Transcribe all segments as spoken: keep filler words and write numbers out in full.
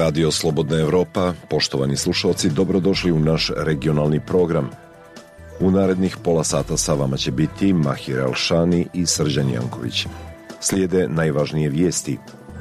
Radio Slobodna Evropa, poštovani slušalci, dobrodošli u naš regionalni program. U narednih pola sata sa vama će biti Mahir Elšani i Srđan Janković. Slijede najvažnije vijesti.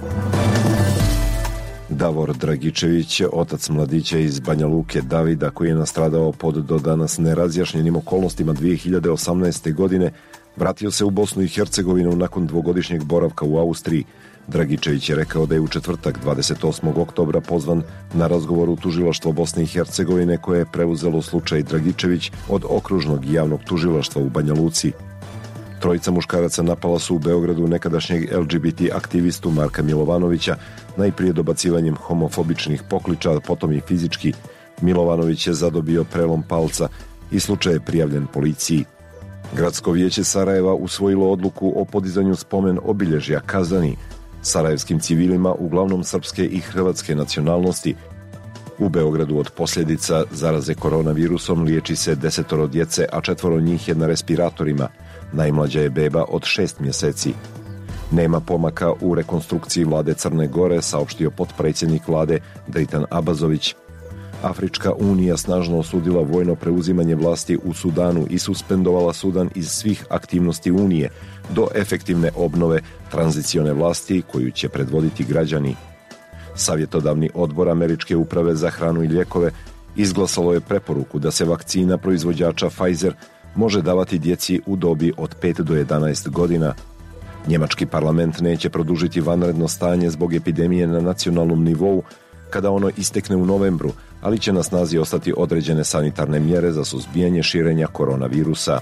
Davor Dragičević, otac mladića iz Banja Luke Davida, koji je nastradao pod do danas nerazjašnjenim okolnostima dvije hiljade osamnaeste. godine, vratio se u Bosnu i Hercegovinu nakon dvogodišnjeg boravka u Austriji. Dragičević je rekao da je u četvrtak dvadeset osmog oktobra pozvan na razgovor u tužilaštvo Bosne i Hercegovine koje je preuzelo slučaj Dragičević od okružnog javnog tužilaštva u Banja Luci. Trojica muškaraca napala su u Beogradu nekadašnjeg L G B T aktivistu Marka Milovanovića, najprije dobacivanjem homofobičnih pokliča, a potom i fizički. Milovanović je zadobio prelom palca i slučaj je prijavljen policiji. Gradsko vijeće Sarajeva usvojilo odluku o podizanju spomen obilježja Kazani sarajevskim civilima, uglavnom srpske i hrvatske nacionalnosti. U Beogradu od posljedica zaraze koronavirusom liječi se desetoro djece, a četvoro njih je na respiratorima. Najmlađa je beba od šest mjeseci. Nema pomaka u rekonstrukciji vlade Crne Gore, saopštio potpredsjednik vlade Dritan Abazović. Afrička unija snažno osudila vojno preuzimanje vlasti u Sudanu i suspendovala Sudan iz svih aktivnosti unije do efektivne obnove tranzicione vlasti koju će predvoditi građani. Savjetodavni odbor Američke uprave za hranu i lijekove izglasalo je preporuku da se vakcina proizvođača Pfizer može davati djeci u dobi od pet do jedanaest godina. Njemački parlament neće produžiti vanredno stanje zbog epidemije na nacionalnom nivou kada ono istekne u novembru, ali će na snazi ostati određene sanitarne mjere za suzbijanje širenja koronavirusa.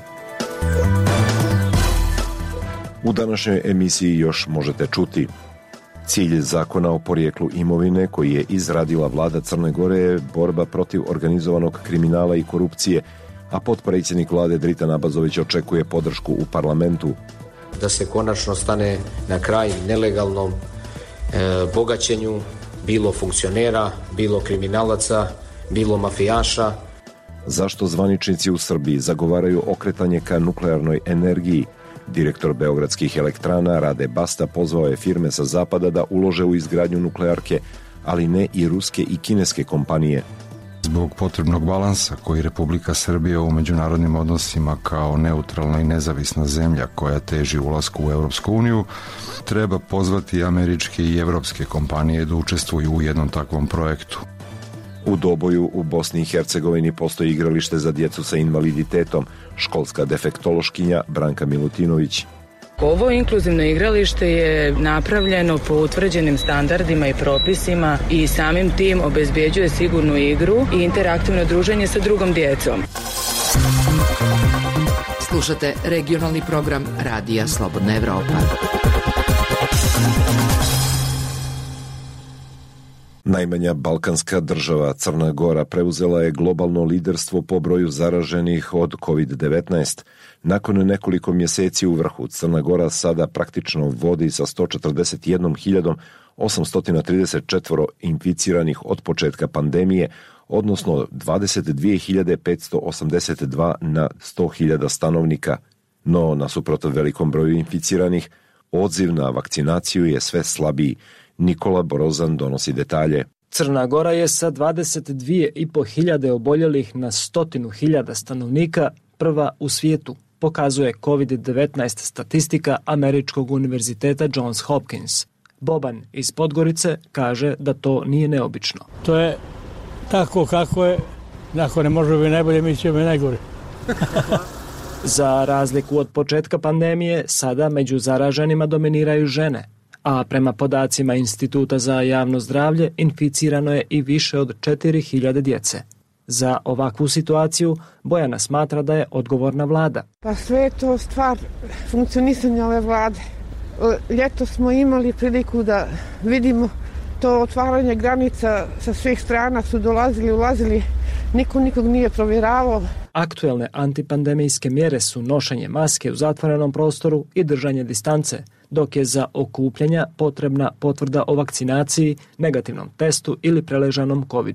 U današnjoj emisiji još možete čuti: cilj zakona o porijeklu imovine koji je izradila vlada Crne Gore je borba protiv organizovanog kriminala i korupcije, a potpredsjednik vlade Dritan Abazović očekuje podršku u parlamentu. Da se konačno stane na kraj nelegalnom e, bogaćenju bilo funkcionera, bilo kriminalaca, bilo mafijaša. Zašto zvaničnici u Srbiji zagovaraju okretanje ka nuklearnoj energiji? Direktor beogradskih elektrana Rade Basta pozvao je firme sa zapada da ulože u izgradnju nuklearke, ali ne i ruske i kineske kompanije. Zbog potrebnog balansa koji Republika Srbija u međunarodnim odnosima kao neutralna i nezavisna zemlja koja teži ulasku u Europsku uniju, treba pozvati američke i evropske kompanije da učestvuju u jednom takvom projektu. U Doboju u Bosni i Hercegovini postoji igralište za djecu sa invaliditetom. Školska defektološkinja Branka Milutinović. Ovo inkluzivno igralište je napravljeno po utvrđenim standardima i propisima i samim tim obezbjeđuje sigurnu igru i interaktivno druženje sa drugom djecom. Slušate regionalni program Radija Slobodna Evropa. Najmanja balkanska država Crna Gora preuzela je globalno liderstvo po broju zaraženih od kovid devetnaest. Nakon nekoliko mjeseci u vrhu, Crna Gora sada praktično vodi sa sto četrdeset jednom hiljadom osamsto trideset četiri inficiranih od početka pandemije, odnosno dvadeset dvije hiljade petsto osamdeset dva na sto hiljada stanovnika. No, nasuprot velikom broju inficiranih, odziv na vakcinaciju je sve slabiji. Nikola Borozan donosi detalje. Crna Gora je sa dvadeset dvije i po hiljade oboljelih na stotinu hiljada stanovnika prva u svijetu, pokazuje kovid devetnaest statistika Američkog univerziteta Johns Hopkins. Boban iz Podgorice kaže da to nije neobično. To je tako kako je, ako ne može biti najbolje, mi ćemo i najgore. Za razliku od početka pandemije, sada među zaraženima dominiraju žene, a prema podacima Instituta za javno zdravlje inficirano je i više od četiri hiljade djece. Za ovakvu situaciju Bojana smatra da je odgovorna vlada. Pa sve je to stvar funkcionisanja ove vlade. Ljeto smo imali priliku da vidimo to otvaranje granica, sa svih strana su dolazili, ulazili, niko nikog nije provjeravao. Aktuelne antipandemijske mjere su nošenje maske u zatvorenom prostoru i držanje distance, dok je za okupljanja potrebna potvrda o vakcinaciji, negativnom testu ili preležanom covidu.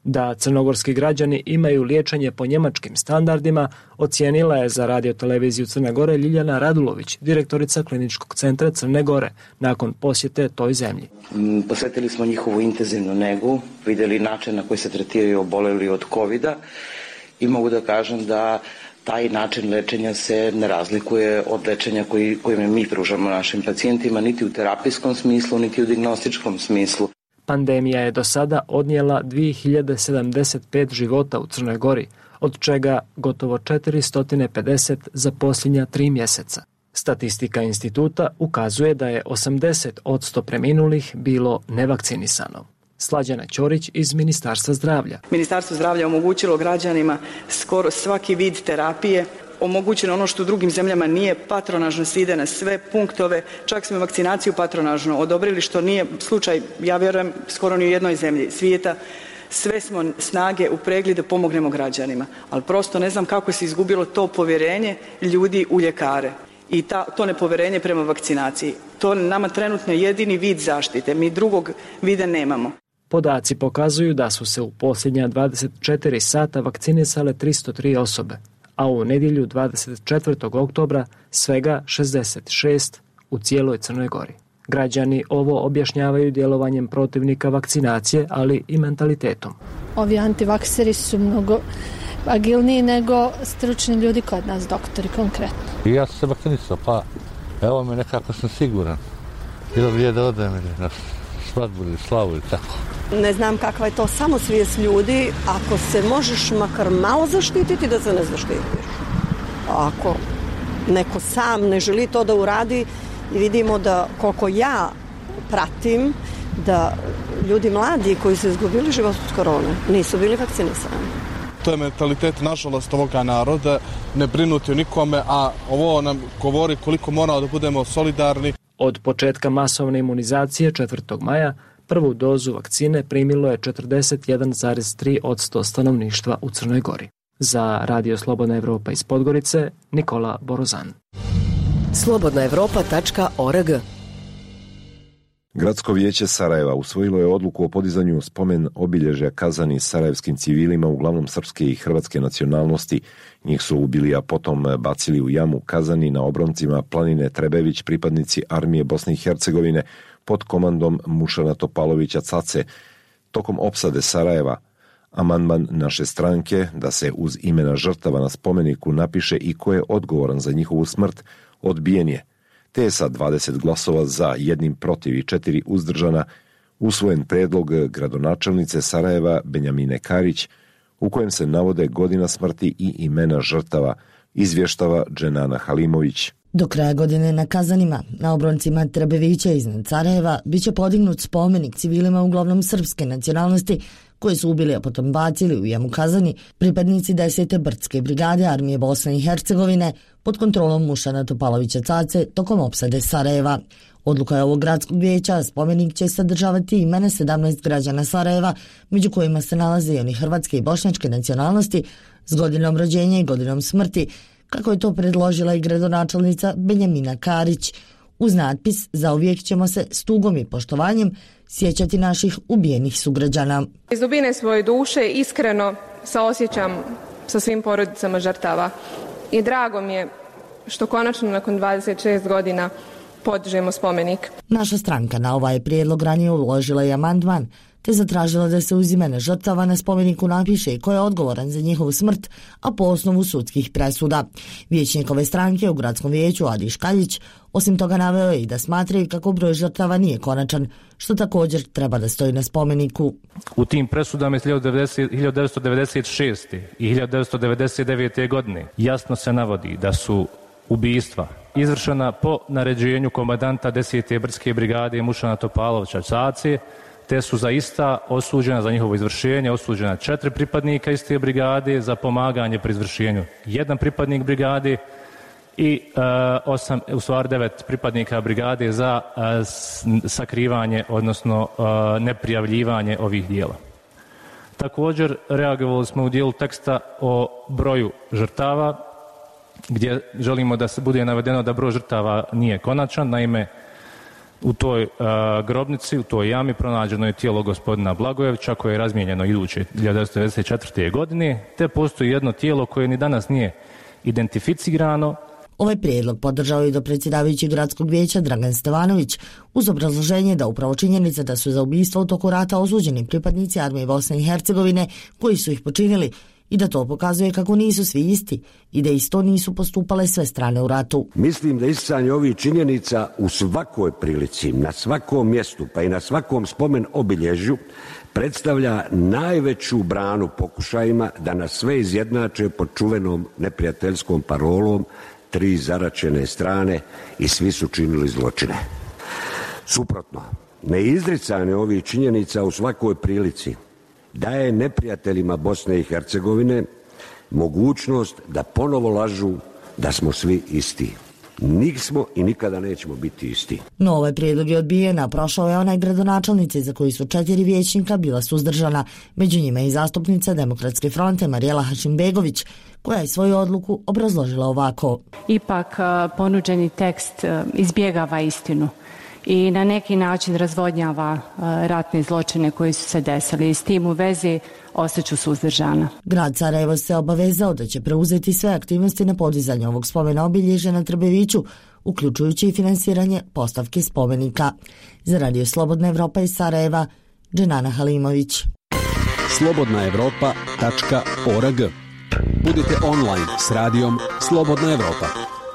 Da crnogorski građani imaju liječenje po njemačkim standardima, ocijenila je za radioteleviziju Crne Gore Ljiljana Radulović, direktorica Kliničkog centra Crne Gore, nakon posjete toj zemlji. Posvetili smo njihovu intenzivnu negu, vidjeli način na koji se tretiraju oboleli od kovida i mogu da kažem da taj način lečenja se ne razlikuje od lečenja koji, koje mi pružamo našim pacijentima, niti u terapijskom smislu, niti u dijagnostičkom smislu. Pandemija je do sada odnijela dvije hiljade sedamdeset pet života u Crnoj Gori, od čega gotovo četiristo pedeset za posljednja tri mjeseca. Statistika instituta ukazuje da je osamdeset posto preminulih bilo nevakcinisano. Slađana Ćorić iz Ministarstva zdravlja. Ministarstvo zdravlja omogućilo građanima skoro svaki vid terapije, omogućeno ono što u drugim zemljama nije, patronažno se ide na sve punktove, čak smo vakcinaciju patronažno odobrili, što nije slučaj, ja vjerujem, skoro ni u jednoj zemlji svijeta. Sve smo snage upregli da pomognemo građanima, ali prosto ne znam kako se izgubilo to povjerenje ljudi u ljekare i ta, to nepovjerenje prema vakcinaciji. To je nama trenutno jedini vid zaštite, mi drugog vida nemamo. Podaci pokazuju da su se u posljednja dvadeset četiri sata vakcinisale tristo tri osobe, a u nedjelju dvadeset četvrtog oktobra svega šezdeset šest u cijeloj Crnoj Gori. Građani ovo objašnjavaju djelovanjem protivnika vakcinacije, ali i mentalitetom. Ovi antivakseri su mnogo agilniji nego stručni ljudi kod nas, doktori konkretno. I ja sam se vakcinisao, pa evo me nekako sam siguran. Bilo bi je da odem na svadbu ili slavu ili tako. Ne znam kakva je to samosvijest ljudi, ako se možeš makar malo zaštititi, da se ne zaštitiš. Ako neko sam ne želi to da uradi, i vidimo da koliko ja pratim, da ljudi mladi koji su izgubili život od korone nisu bili vakcinisani. To je mentalitet, nažalost, ovoga naroda, ne brinuti o nikome, a ovo nam govori koliko moramo da budemo solidarni. Od početka masovne imunizacije četvrtog maja prvu dozu vakcine primilo je četrdeset jedan zarez tri posto stanovništva u Crnoj Gori. Za Radio Slobodna Evropa iz Podgorice, Nikola Borozan. slobodna evropa tačka org. Gradsko vijeće Sarajeva usvojilo je odluku o podizanju spomen obilježja kazani sarajevskim civilima, uglavnom srpske i hrvatske nacionalnosti. Njih su ubili, a potom bacili u jamu kazani na obroncima planine Trebević pripadnici armije Bosne i Hercegovine pod komandom Mušana Topalovića Cace. Tokom opsade Sarajeva, amandman naše stranke da se uz imena žrtava na spomeniku napiše i ko je odgovoran za njihovu smrt, odbijen je, te je sa dvadeset glasova za, jednim protiv i četiri uzdržana usvojen predlog gradonačelnice Sarajeva Benjamine Karić, u kojem se navode godina smrti i imena žrtava, izvještava Dženana Halimović. Do kraja godine na Kazanima, na obroncima Trebevića iznad Sarajeva, bit će podignut spomenik civilima uglavnom srpske nacionalnosti koji su ubili, a potom bacili u jamu Kazani pripadnici desete brdske brigade armije Bosne i Hercegovine pod kontrolom Mušana Topalovića Cace tokom opsade Sarajeva. Odluka je ovog gradskog vijeća, spomenik će sadržavati imena sedamnaest građana Sarajeva, među kojima se nalaze i oni hrvatske i bošnjačke nacionalnosti s godinom rođenja i godinom smrti, kako je to predložila i gradonačelnica Benjamina Karić. Uz natpis "Zauvijek ćemo se s tugom i poštovanjem sjećati naših ubijenih sugrađana." Iz dubine svoje duše iskreno saosjećam sa svim porodicama žrtava i drago mi je što konačno nakon dvadeset šest godina podižemo spomenik. Naša stranka na ovaj prijedlog ranije uložila i amandman, te zatražila da se uz imena žrtava na spomeniku napiše i ko je odgovoran za njihovu smrt, a po osnovu sudskih presuda. Vijećnik ove stranke u gradskom vijeću Adi Škaljić osim toga naveo je i da smatraju kako broj žrtava nije konačan, što također treba da stoji na spomeniku. U tim presudama iz hiljadu devetsto devedeset šeste i hiljadu devetsto devedeset devete godine jasno se navodi da su ubistva izvršena po naređenju komandanta desete brdske brigade Mušana Topalovića Cace, te su zaista osuđena za njihovo izvršenje, osuđena četiri pripadnika iste brigade za pomaganje pri izvršenju, jedan pripadnik brigade i uh, osam, u stvari devet pripadnika brigade za uh, sakrivanje, odnosno uh, neprijavljivanje ovih dijela. Također reagovali smo u dijelu teksta o broju žrtava, gdje želimo da se bude navedeno da broj žrtava nije konačan. Naime, U toj uh, grobnici, u toj jami pronađeno je tijelo gospodina Blagojevića koje je razmijenjeno iduće hiljadu devetsto devedeset četvrte. godine, te postoji jedno tijelo koje ni danas nije identificirano. Ovaj prijedlog podržao je do predsjedavajućeg gradskog vijeća Dragan Stevanović uz obrazloženje da upravo činjenica da su za ubistvo u toku rata osuđeni pripadnici armije Bosne i Hercegovine koji su ih počinili i da to pokazuje kako nisu svi isti i da isto nisu postupale sve strane u ratu. Mislim da isticanje ovih činjenica u svakoj prilici, na svakom mjestu pa i na svakom spomen obilježju predstavlja najveću branu pokušajima da nas sve izjednače pod čuvenom neprijateljskom parolom tri zaračene strane i svi su činili zločine. Suprotno, neizricanje ovih činjenica u svakoj prilici daje neprijateljima Bosne i Hercegovine mogućnost da ponovo lažu da smo svi isti. Nismo i nikada nećemo biti isti. No, ovaj prijedlog je odbijen, a prošao je onaj gradonačelnice za koji su četiri vijećnika bila suzdržana. Među njima i zastupnica Demokratske fronte Marijela Hašimbegović, koja je svoju odluku obrazložila ovako. Ipak ponuđeni tekst izbjegava istinu i na neki način razvodnjava ratne zločine koji su se desili i s tim u vezi ostaću suzdržana. Grad Sarajevo se obavezao da će preuzeti sve aktivnosti na podizanju ovog spomena obilježja na Trbeviću, uključujući i finansiranje postavke spomenika. Za Radio Slobodna Evropa iz Sarajeva, Dženana Halimović. slobodna evropa tačka org. Budite online s radijom Slobodna Evropa.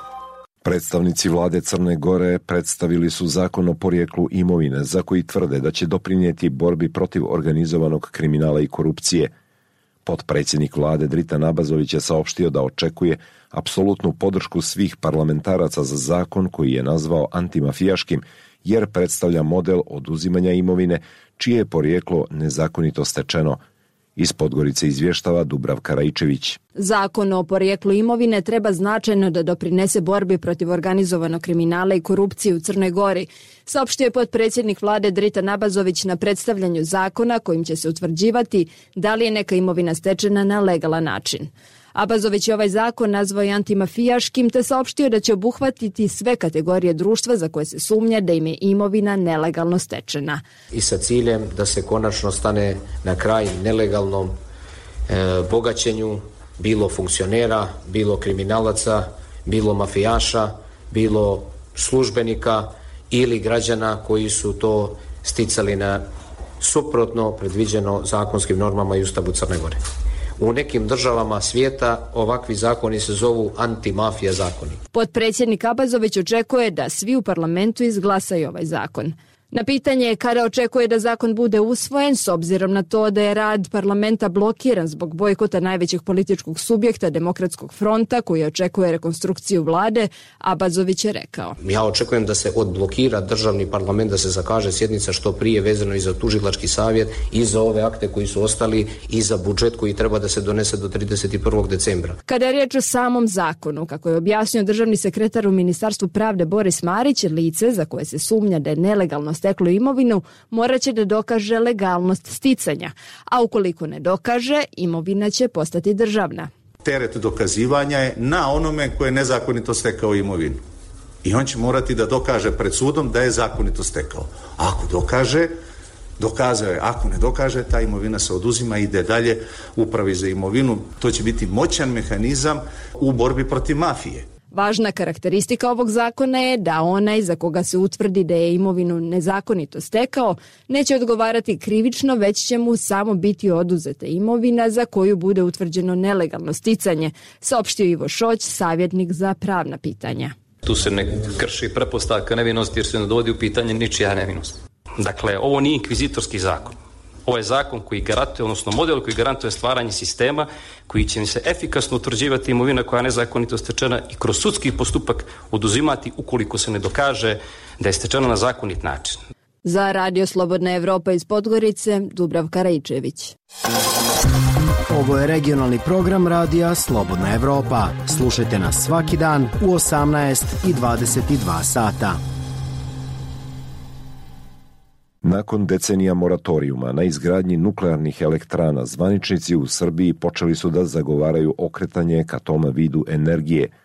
Predstavnici vlade Crne Gore predstavili su zakon o porijeklu imovine za koji tvrde da će doprinijeti borbi protiv organizovanog kriminala i korupcije. Potpredsjednik vlade Dritan Abazović je saopštio da očekuje apsolutnu podršku svih parlamentaraca za zakon koji je nazvao antimafijaškim, jer predstavlja model oduzimanja imovine čije je porijeklo nezakonito stečeno. Iz Podgorice izvještava Dubravka Raičević. Zakon o porijeklu imovine treba značajno da doprinese borbi protiv organizovanog kriminala i korupcije u Crnoj Gori, saopštio je potpredsjednik vlade Dritan Abazović na predstavljanju zakona kojim će se utvrđivati da li je neka imovina stečena na legalan način. Abazović je ovaj zakon nazvao i antimafijaškim te saopštio da će obuhvatiti sve kategorije društva za koje se sumnja da im je imovina nelegalno stečena. I sa ciljem da se konačno stane na kraj nelegalnom e, bogaćenju bilo funkcionera, bilo kriminalaca, bilo mafijaša, bilo službenika ili građana koji su to sticali na suprotno predviđeno zakonskim normama i Ustavu Crne Gore. U nekim državama svijeta ovakvi zakoni se zovu antimafija zakoni. Potpredsjednik Abazović očekuje da svi u parlamentu izglasaju ovaj zakon. Na pitanje kada očekuje da zakon bude usvojen, s obzirom na to da je rad parlamenta blokiran zbog bojkota najvećeg političkog subjekta Demokratskog fronta koji očekuje rekonstrukciju vlade, Abazović je rekao. Ja očekujem da se odblokira državni parlament, da se zakaže sjednica što prije vezano i za tužilački savjet i za ove akte koji su ostali i za budžet koji treba da se donese do trideset prvog decembra. Kada je riječ o samom zakonu, kako je objasnio državni sekretar u Ministarstvu pravde Boris Marić, lice za koje se sumnja da je nelegalno steklo imovinu morat će da dokaže legalnost sticanja, a ukoliko ne dokaže, imovina će postati državna. Teret dokazivanja je na onome koje je nezakonito stekao imovinu. I on će morati da dokaže pred sudom da je zakonito stekao. Ako dokaže, dokazao je. Ako ne dokaže, ta imovina se oduzima i ide dalje upravi za imovinu. To će biti moćan mehanizam u borbi protiv mafije. Važna karakteristika ovog zakona je da onaj za koga se utvrdi da je imovinu nezakonito stekao neće odgovarati krivično, već će mu samo biti oduzeta imovina za koju bude utvrđeno nelegalno sticanje, saopštio Ivo Šoć, savjetnik za pravna pitanja. Tu se ne krši pretpostavka nevinosti jer se ne dovodi u pitanje ničija nevinost. Dakle, ovo nije inkvizitorski zakon. Ovo je zakon koji garantuje, odnosno model koji garantuje stvaranje sistema koji će se efikasno utvrđivati imovina koja je nezakonito stečena i kroz sudski postupak oduzimati ukoliko se ne dokaže da je stečena na zakonit način. Za Radio Slobodna Evropa iz Podgorice, Dubravka Raičević. Ovo je regionalni program Radija Slobodna Evropa. Slušajte nas svaki dan u osamnaest i dvadeset dva sata. Nakon decenija moratorijuma na izgradnji nuklearnih elektrana, zvaničnici u Srbiji počeli su da zagovaraju okretanje ka tom vidu energije.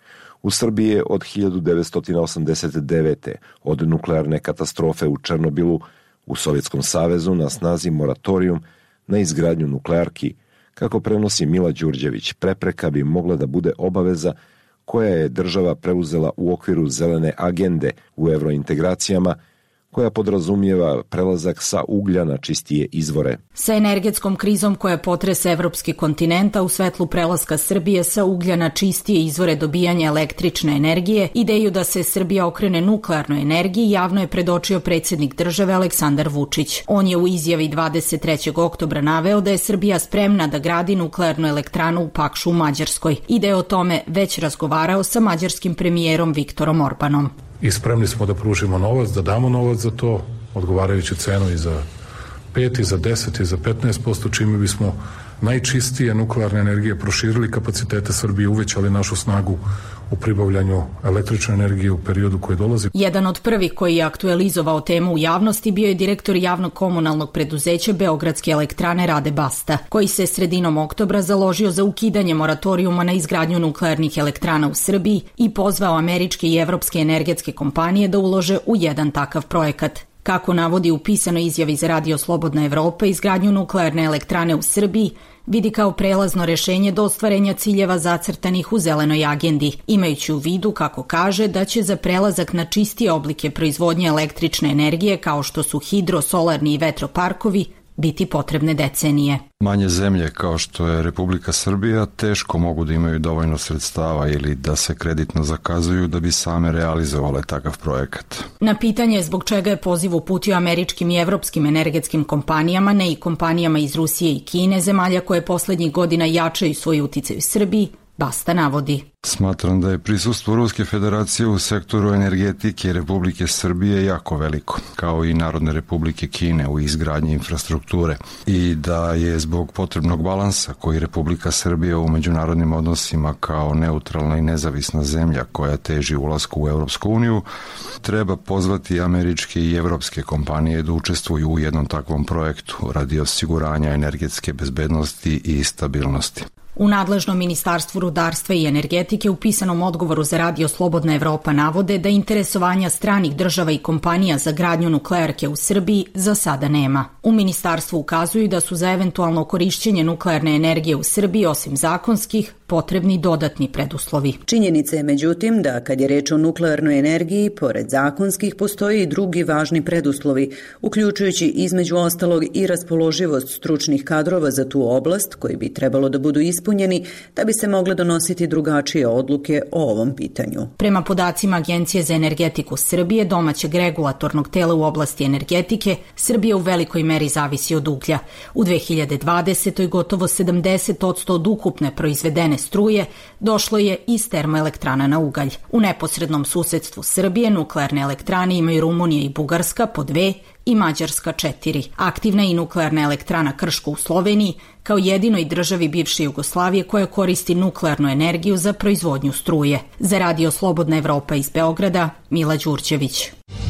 U Srbiji je od hiljadu devetsto osamdeset devete. od nuklearne katastrofe u Černobilu u Sovjetskom savezu na snazi moratorijum na izgradnju nuklearki. Kako prenosi Mila Đurđević, prepreka bi mogla da bude obaveza koja je država preuzela u okviru zelene agende u evrointegracijama, koja podrazumijeva prelazak sa uglja na čistije izvore. Sa energetskom krizom koja potrese evropski kontinent, u svetlu prelaska Srbije sa uglja na čistije izvore dobijanja električne energije, ideju da se Srbija okrene nuklearnoj energiji javno je predočio predsjednik države Aleksandar Vučić. On je u izjavi dvadeset trećeg oktobra naveo da je Srbija spremna da gradi nuklearnu elektranu u Pakšu u Mađarskoj i da je o tome već razgovarao sa mađarskim premijerom Viktorom Orbanom. I spremni smo da pružimo novac, da damo novac za to, odgovarajuću cenu i za pet, i za deset, i za petnaest posto, čime bismo najčistije nuklearne energije proširili kapacitete Srbije, uvećali našu snagu u pribavljanju električne energije u periodu koji dolazi. Jedan od prvih koji je aktualizovao temu u javnosti bio je direktor javnog komunalnog preduzeća Beogradske elektrane Rade Basta, koji se sredinom oktobra založio za ukidanje moratorijuma na izgradnju nuklearnih elektrana u Srbiji i pozvao američke i evropske energetske kompanije da ulože u jedan takav projekat. Kako navodi u pisanoj izjavi za Radio Slobodna Evropa, izgradnju nuklearne elektrane u Srbiji vidi kao prelazno rešenje do ostvarenja ciljeva zacrtanih u zelenoj agendi, imajući u vidu, kako kaže, da će za prelazak na čistije oblike proizvodnje električne energije, kao što su hidro, solarni i vetroparkovi, biti potrebne decenije. Manje zemlje kao što je Republika Srbija teško mogu da imaju dovoljno sredstava ili da se kreditno zakazuju da bi same realizovale takav projekat. Na pitanje zbog čega je poziv uputio američkim i evropskim energetskim kompanijama, ne i kompanijama iz Rusije i Kine, zemalja koje poslednjih godina jačaju svoj uticaj u Srbiji, Basta navodi. Smatram da je prisustvo Ruske federacije u sektoru energetike Republike Srbije jako veliko, kao i Narodne republike Kine u izgradnji infrastrukture, i da je zbog potrebnog balansa koji Republika Srbija u međunarodnim odnosima kao neutralna i nezavisna zemlja koja teži ulasku u Evropsku uniju, treba pozvati američke i evropske kompanije da učestvuju u jednom takvom projektu radi osiguranja energetske bezbednosti i stabilnosti. U nadležnom Ministarstvu rudarstva i energetike u pisanom odgovoru za Radio Slobodna Evropa navode da interesovanja stranih država i kompanija za gradnju nuklearke u Srbiji za sada nema. U ministarstvu ukazuju da su za eventualno korišćenje nuklearne energije u Srbiji, osim zakonskih, potrebni dodatni preduslovi. Činjenica je međutim da kad je reč o nuklearnoj energiji, pored zakonskih postoji i drugi važni preduslovi, uključujući između ostalog i raspoloživost stručnih kadrova za tu oblast, koji bi trebalo da budu ispunjeni da bi se mogle donositi drugačije odluke o ovom pitanju. Prema podacima Agencije za energetiku Srbije, domaćeg regulatornog tela u oblasti energetike, Srbija u velikoj meri zavisi od uglja. U dve hiljade dvadesetoj gotovo sedamdeset posto od ukupne proizvedene struje došlo je iz termoelektrana na ugalj. U neposrednom susedstvu Srbije nuklearne elektrane imaju Rumunija i Bugarska po dve i Mađarska četiri. Aktivna i nuklearna elektrana Krško u Sloveniji kao jedinoj državi bivše Jugoslavije koja koristi nuklearnu energiju za proizvodnju struje. Za Radio Slobodna Evropa iz Beograda, Mila Đurđević.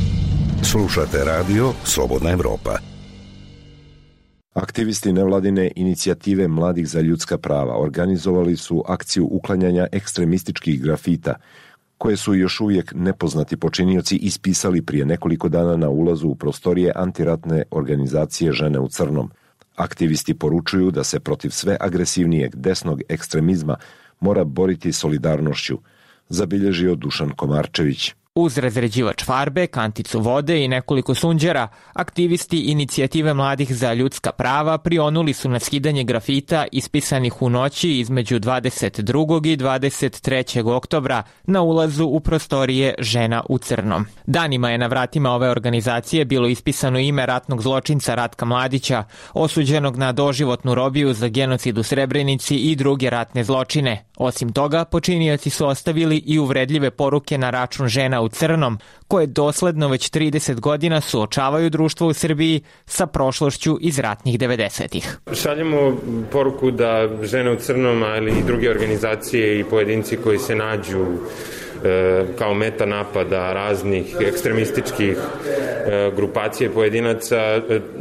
Slušate Radio Slobodna Evropa. Aktivisti nevladine inicijative Mladih za ljudska prava organizovali su akciju uklanjanja ekstremističkih grafita, koje su još uvijek nepoznati počinioci ispisali prije nekoliko dana na ulazu u prostorije antiratne organizacije Žene u crnom. Aktivisti poručuju da se protiv sve agresivnijeg desnog ekstremizma mora boriti solidarnošću, zabilježio Dušan Komarčević. Uz razređivač farbe, kanticu vode i nekoliko sunđera, aktivisti inicijative Mladih za ljudska prava prionuli su na skidanje grafita ispisanih u noći između dvadeset drugog i dvadeset trećeg oktobra na ulazu u prostorije Žena u crnom. Danima je na vratima ove organizacije bilo ispisano ime ratnog zločinca Ratka Mladića, osuđenog na doživotnu robiju za genocid u Srebrenici i druge ratne zločine. Osim toga, počinioci su ostavili i uvredljive poruke na račun Žena u crnom, koje dosledno već trideset godina suočavaju društvo u Srbiji sa prošlošću iz ratnih devedesetih. Šaljemo poruku da Žene u crnom, ali i druge organizacije i pojedinci koji se nađu e, kao meta napada raznih ekstremističkih e, grupacija i pojedinaca e,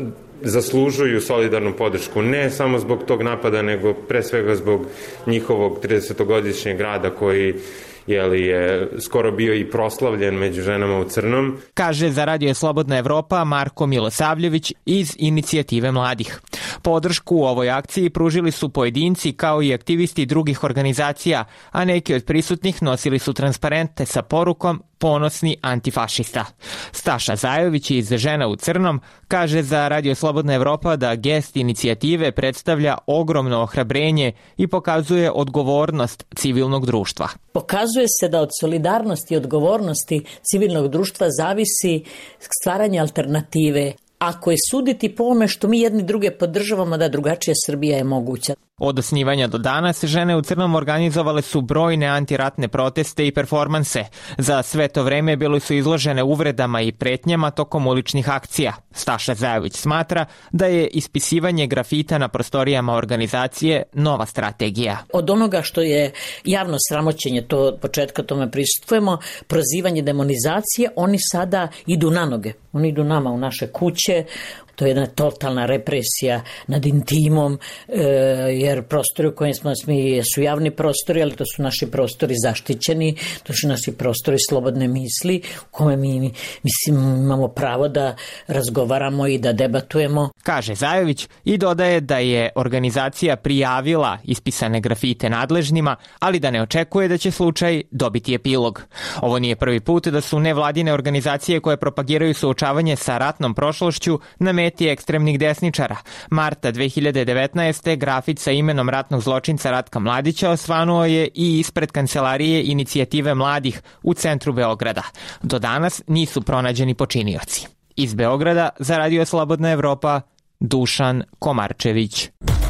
zaslužuju solidarnu podršku, ne samo zbog tog napada, nego pre svega zbog njihovog tridesetogodišnjeg rada koji jeli, je skoro bio i proslavljen među ženama u crnom. Kaže za Radio Slobodna Evropa Marko Milosavljević iz Inicijative mladih. Podršku u ovoj akciji pružili su pojedinci kao i aktivisti drugih organizacija, a neki od prisutnih nosili su transparente sa porukom ponosni antifašista. Staša Zajović iz Žena u crnom kaže za Radio Slobodna Evropa da gest inicijative predstavlja ogromno ohrabrenje i pokazuje odgovornost civilnog društva. Pokazuje se da od solidarnosti i odgovornosti civilnog društva zavisi stvaranje alternative. Ako je suditi po ome što mi jedni druge podržavamo, da drugačija Srbija je moguća. Od osnivanja do danas Žene u crnom organizovale su brojne antiratne proteste i performanse. Za sve to vreme bili su izložene uvredama i pretnjama tokom uličnih akcija. Staša Zajović smatra da je ispisivanje grafita na prostorijama organizacije nova strategija. Od onoga što je javno sramoćenje, to od početka tome prisustujemo, prozivanje, demonizacije, oni sada idu na noge. Oni idu nama u naše kuće. To je jedna totalna represija nad intimom, e, jer prostori u kojim smo mi su javni prostori, ali to su naši prostori zaštićeni, to su naši prostori slobodne misli, u kome mi mislim, imamo pravo da razgovaramo i da debatujemo. Kaže Zajović i dodaje da je organizacija prijavila ispisane grafite nadležnima, ali da ne očekuje da će slučaj dobiti epilog. Ovo nije prvi put da su nevladine organizacije koje propagiraju suočavanje sa ratnom prošlošću na meti ekstremnih desničara. Marta dve hiljade devetnaeste. grafit sa imenom ratnog zločinca Ratka Mladića osvanuo je i ispred kancelarije Inicijative mladih u centru Beograda. Do danas nisu pronađeni počinioci. Iz Beograda za Radio Slobodna Evropa, Dušan Komarčević.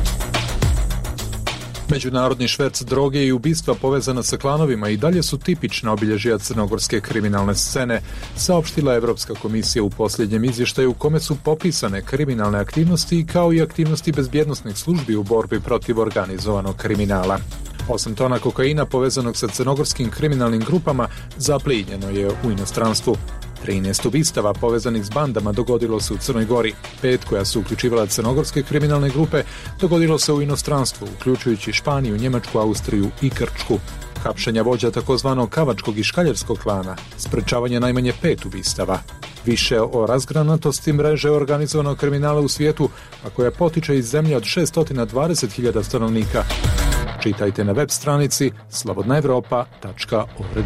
Međunarodni šverc droge i ubistva povezana sa klanovima i dalje su tipična obilježja crnogorske kriminalne scene, saopštila Evropska komisija u posljednjem izvještaju u kome su popisane kriminalne aktivnosti kao i aktivnosti bezbjednosnih službi u borbi protiv organizovanog kriminala. Osam tona kokaina povezanog sa crnogorskim kriminalnim grupama zaplijenjeno je u inostranstvu. trinaest ubistava povezanih s bandama dogodilo se u Crnoj Gori. Pet koja su uključivala crnogorske kriminalne grupe dogodilo se u inostranstvu, uključujući Španiju, Njemačku, Austriju i Grčku. Hapšenja vođa takozvanog kavačkog i škaljerskog klana, sprečavanje najmanje pet ubistava. Više o razgranatosti mreže organizovanog kriminala u svijetu, a koja potiče iz zemlje od šesto dvadeset hiljada stanovnika. Čitajte na web stranici slobodna evropa tačka org.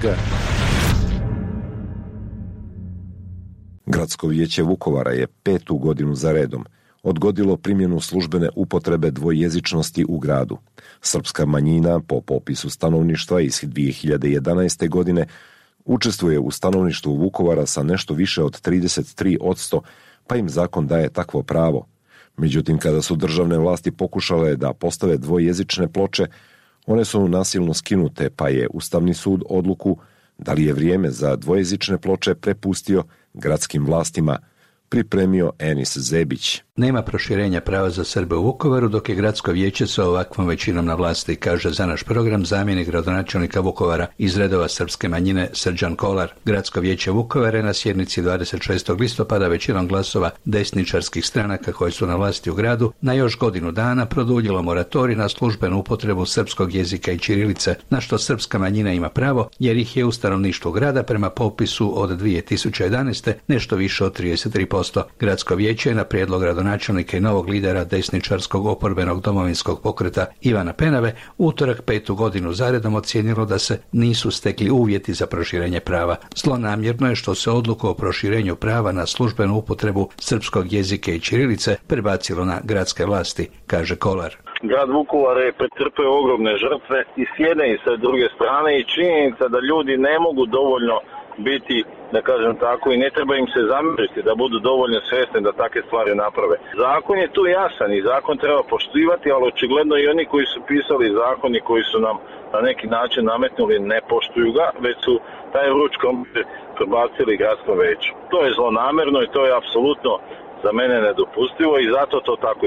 Gradsko vijeće Vukovara je petu godinu za redom odgodilo primjenu službene upotrebe dvojezičnosti u gradu. Srpska manjina po popisu stanovništva iz dvije hiljade jedanaeste. godine učestvuje u stanovništvu Vukovara sa nešto više od trideset tri posto, pa im zakon daje takvo pravo. Međutim, kada su državne vlasti pokušale da postave dvojezične ploče, one su nasilno skinute, pa je Ustavni sud odluku da li je vrijeme za dvojezične ploče prepustio gradskim vlastima, pripremio Enis Zebić. Nema proširenja prava za Srbe u Vukovaru dok je gradsko vijeće sa ovakvom većinom na vlasti, kaže za naš program zamjenik gradonačelnika Vukovara iz redova srpske manjine Srđan Kolar. Gradsko vijeće Vukovara je na sjednici dvadeset šestog listopada većinom glasova desničarskih stranaka koje su na vlasti u gradu na još godinu dana produljilo moratorij na službenu upotrebu srpskog jezika i ćirilice, na što srpska manjina ima pravo jer ih je u stanovništvu grada prema popisu od dvije tisuće jedanaeste. nešto više od trideset tri posto. Gradsko vijeće je na prijedlog gradonačelnika i novog lidera desničarskog oporbenog domovinskog pokreta Ivana Penave utorak petu godinu zaredom ocijenilo da se nisu stekli uvjeti za proširenje prava. Zlonamjerno je što se odluku o proširenju prava na službenu upotrebu srpskog jezika i ćirilice prebacilo na gradske vlasti, kaže Kolar. Grad Vukovar je pretrpeo ogromne žrtve i s jedne i sa druge strane i činjenica da ljudi ne mogu dovoljno biti, da kažem tako, i ne treba im se zamjeriti da budu dovoljno svjesni da takve stvari naprave. Zakon je tu jasan i zakon treba poštivati, ali očigledno i oni koji su pisali zakon i koji su nam na neki način nametnuli ne poštuju ga, već su taj vruć krompir prebacili gradskom veću. To je zlonamerno i to je apsolutno za mene nedopustivo i zato to tako ide.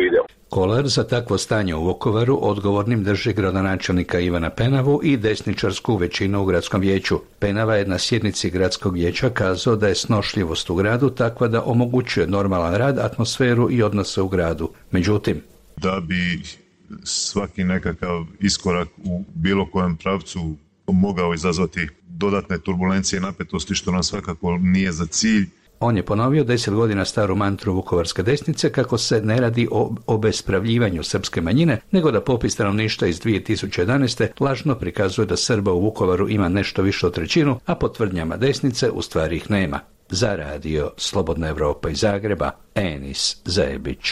Kolar za takvo stanje u Vukovaru odgovornim drži gradonačelnika Ivana Penavu i desničarsku većinu u gradskom vijeću. Penava je na sjednici gradskog vijeća kazao da je snošljivost u gradu takva da omogućuje normalan rad, atmosferu i odnose u gradu. Međutim, da bi svaki nekakav iskorak u bilo kojem pravcu mogao izazvati dodatne turbulencije i napetosti, što nam svakako nije za cilj. On je ponovio deset godina staru mantru vukovarske desnice kako se ne radi o obespravljivanju srpske manjine, nego da popis stanovništva iz dvije tisuće jedanaeste lažno prikazuje da Srba u Vukovaru ima nešto više od trećinu, a po tvrdnjama desnice u stvari ih nema. Za radio Slobodna Evropa iz Zagreba, Enis Zajebić.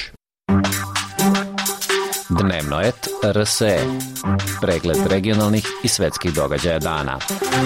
Dnevno et R S E. Pregled regionalnih i svetskih događaja dana.